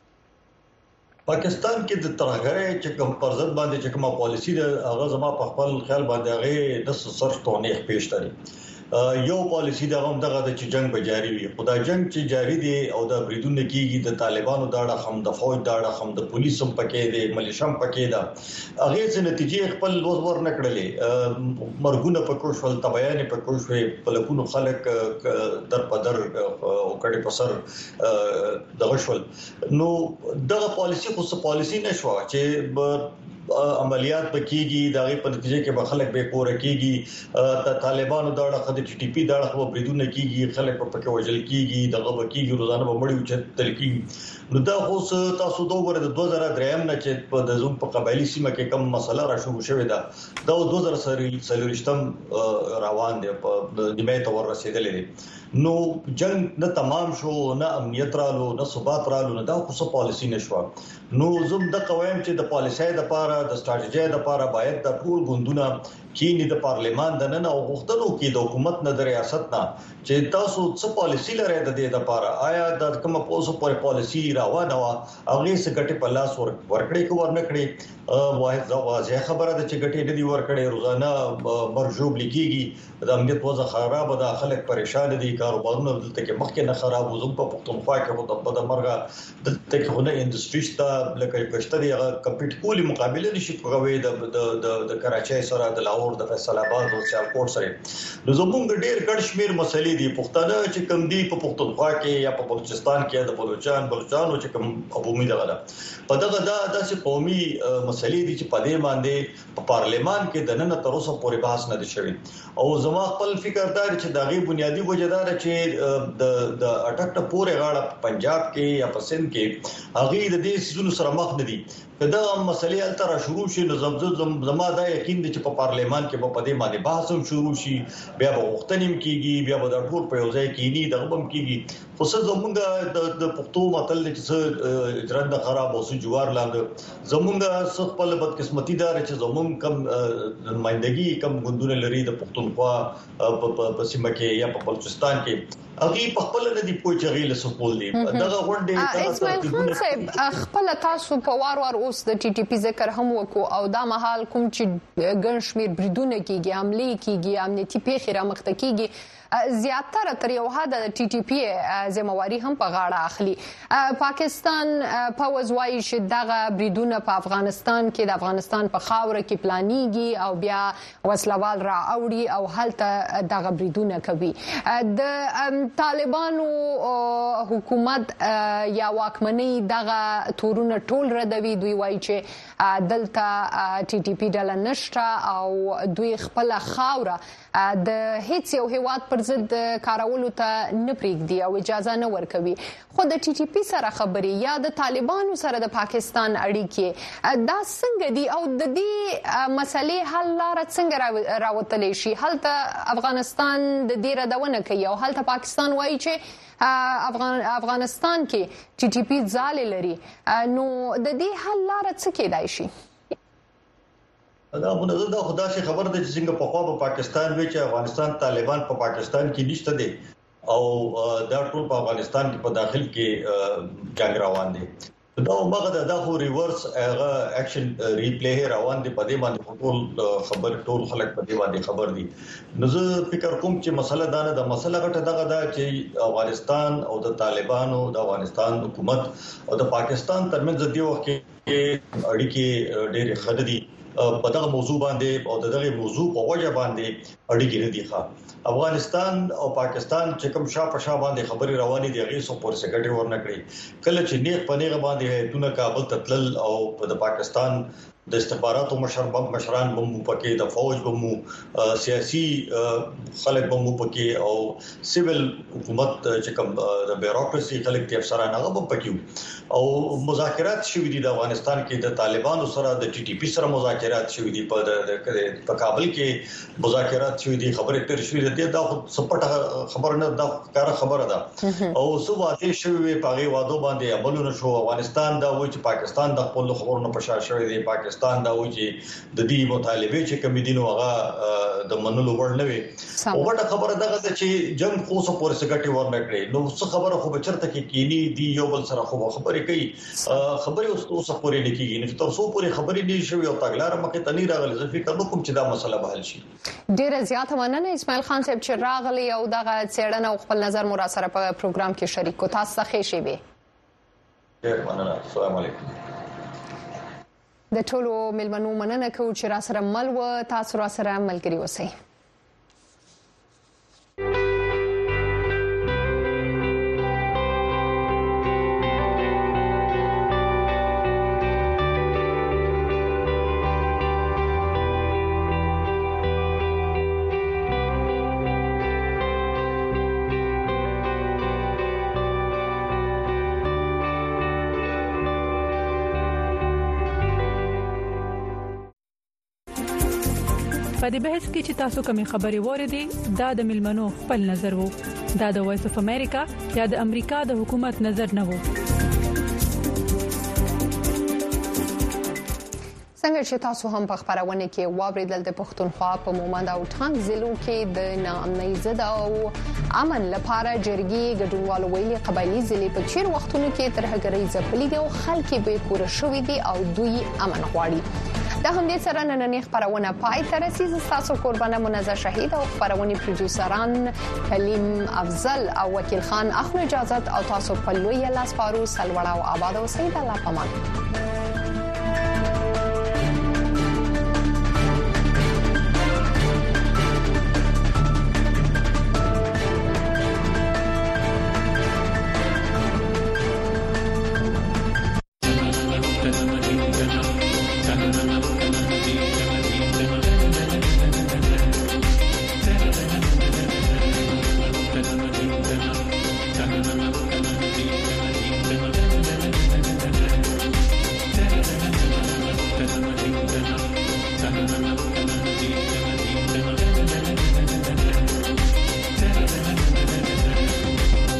پاکستان کې د ترهګرۍ چې کوم پر ضد باندې چې کومه پالیسي ده هغه زما په خپل خیال باندې هغه د سرچتونه پیش کړي یو پالیسي دا هم دغه د جنگ به جاری وي خدای جنگ چې جاری دي او د بریدونه کیږي د طالبانو داړه هم د فوج داړه هم د پولیسو پکې دي ملیشم پکې ده هغه څه نتیجې خپل ور نه کړلې مرګونه پکې شول تبعین پکې شوي په لکونو خلک در په در او کډي په سر دغه شول نو دغه پالیسي خو څه پالیسي نشو چې عملیات پکېږي دغه په نتیجه کې به خلک به کور کېږي د طالبانو داړه خد ټي ټي پی داړه خو بریدونه کېږي خلک په پکې وژل کېږي دغه بکیږي روزانه به مړی چې تل کېږي نو دا خو تاسو دوه ور د 2003 نه چې په د زوم په قبایلی سیمه کې کم مسله را شروع شوې ده دا 2023 روان دي په نیمه ته ور رسیدلې نو جنگ نه تمام شو نه امنیت رالو نه ثبات رالو نه دا خو پالیسي نشو نو زم د قوایم چې د پالیسۍ د لپاره د ستراتیژۍ د لپاره باید د ټول غوندونه کینی د پارلیمان د نن او غوښتنو کې د حکومت نه د ریاست نه چې تاسو څه پالیسي لرئ د دې لپاره آیا د کومه پوسو پر پالیسي روانه وا او هغه څه ګټه په لاس ورکړي کو ورنکړي واضح خبره ده چې ګټه دې ورکړي روزانه مرجوب لګيږي د امنیت وضع خراب ده خلک پریشان دي کاروبارونه دلته کې مخکې نه خراب وزم په پښتونخوا کې په مرګه دلته کې خونه انډستری شته لکه کشته دی هغه کمپیټ کولی مقابله نشي کوي د کراچۍ سره د لاهور پیښور د فیصل آباد او سیالکوټ سره نو زمونږ ډېر ګډ شمیر مسلې دي پښتانه چې کوم دي په پښتونخوا کې یا په بلوچستان کې د بلوچستانو چې کوم عمومي دغه په دغه داسې قومي مسلې دي چې په دې باندې په پارلمان کې د نن تر اوسه پورې بحث نه دي شوی او زما خپل فکر دا چې دغه بنیادی وجدار چې د اټک پورې غاړه پنجاب کې یا په سند کې هغه د دې سيزونو سره مخ نه دي کدا مسلې التر شروع شي نو زما دا یقین دي چې په پارلمان کې په دې باندې بحث هم شروع شي بیا به وختنیم کیږي بیا به د ټول په یو ځای کې ني دغه بم کیږي خو څه زمونږ د پښتو متل چې څه جرند خراب او څه جوار لاندې زمونږ څه خپل بدقسمتي دار چې زمونږ کم نمائندګي کم ګوندونه لري د پښتونخوا په سیمه کې یا په بلوچستان کې اغي په خپل نه دی پوه چې غیله سپول دي دغه غونډه اسماعیل خان صاحب خپل تاسو په وار اوس د ټي ټي پی ذکر هم وکړو او دا مهال کوم چې ګنشمیر بریدونه کیږي عملي کیږي امنیتي پیښې را مخته کیږي زیاتره تر یو حد د ټي ټي پی ځمواري هم په غاړه اخلي پاکستان په وزوای چې دغه بریدونه په افغانستان کې د افغانستان په خاور کې پلانيږي او بیا وسلوال را اوړي او هلته دغه بریدونه کوي د طالبانو حکومت یا واکمنۍ دغه تورونه ټول ردوي دوی وایي چې دلته ټي ټي پی ډله نشته او دوی خپل خاوره د هیڅ یو هیواد پر ضد کارولو ته نه پریږدي او اجازه نه ورکوي خو د ټي ټي پی سره خبري یا د طالبانو سره د پاکستان اړیکې دا څنګه دي او د دې مسلې حل لار څنګه راوتلې شي هلته افغانستان د دې ردونه کوي او هلته پاکستان وایي چې افغانستان کې ټي ټي پی ځاله لري نو د دې حل لار څه کېدای شي دا مونږ دا خدا شي خبر ده چې څنګه په خوا په پاکستان وی چې افغانستان طالبان په پاکستان کې نشته دي او دا ټول په افغانستان کې په داخل کې جنگ روان دي دا هغه د خو ریورس هغه اکشن ریپلی روان دي په دې باندې ټول خبر ټول خلک په دې باندې خبر دي نو زه فکر کوم چې مسله دا نه د مسله غټه دغه دا چې افغانستان او د طالبانو د افغانستان حکومت او د پاکستان ترمنځ د یو وخت کې اړیکې ډېرې خد دي په دغه موضوع باندې او دغه موضوع په وجه باندې اړیکې نه دي ښه افغانستان او پاکستان چې کوم شاپه باندې خبري روانې دي هغه سو پور سیکرټري ورنکړي کله چې نیغ پنیغه باندې دونه کابل تتل او د پاکستان د استخباراتو مشران بمو پکې د فوج بمو سیاسي خلک بمو پکې او سیویل حکومت چې کوم د بیوروکراسي خلک ته افسران هغه پکې او مذاکرات شوې دي د افغانستان کې د طالبانو سره د ټي ټي پی سره مذاکرات شوې دي په کابل کې مذاکرات شوې دي خبرې تر شوې دي دا سپټه خبر نه دا کار خبره ده او سو واضح شوې په هغه وادو باندې عملونه شو افغانستان دا وایي چې پاکستان د خپل خبرونو په شا شوې دي پاکستان دا وایي چې د دې مطالبه چې کمیډینو هغه د منلو وړ نه وي او وړه خبره ده چې جنگ خو څه پورې سګټي ورنکړي نو څه خبره خو بچرته کې کینی دی یو بل سره خو خبرې کوي خبرې اوس پورې نه کیږي نو تر څو پورې خبرې نه شوي او تګلار مخه تنی راغلي زه فکر کوم چې دا مسله به حل شي ډیره زیاته مننه اسماعیل خان صاحب چې راغلی او دغه څېړنه او خپل نظر مو را سره په پروګرام کې شریک کو تاسو ښه شي به ډیر مننه السلام علیکم د ټولو ملمنو مننه کوم چې را سره مل و تاسو را سره ملګری اوسئ په دې بحث کې چې تاسو کومې خبرې وریدي دا د ملمنو خپل نظر وو دا د وایس اف امریکا یا د امریکا د حکومت نظر نه وو څنګه چې تاسو هم په خبرونه کې واوریدل د پښتونخوا په مومند او ټانګ ضلعو کې د ناامنۍ ضد او امن لپاره جرګې ګډونوالو ویلي قبایلی ضلع په چیر وختونو کې ترهګرۍ ځپلې دي او خلک به پوره شوې دي او دوی امن غواړي دا هم دې سره نننې خبرونه پای ته رسیدي تاسو قربانه منزه شهید او خبرونه پروډوسران کلیم افضل او وکیل خان اخلو اجازه او تاسو په لوی لاس پارو سلوړه او آباد او سید الله پامان Thank you.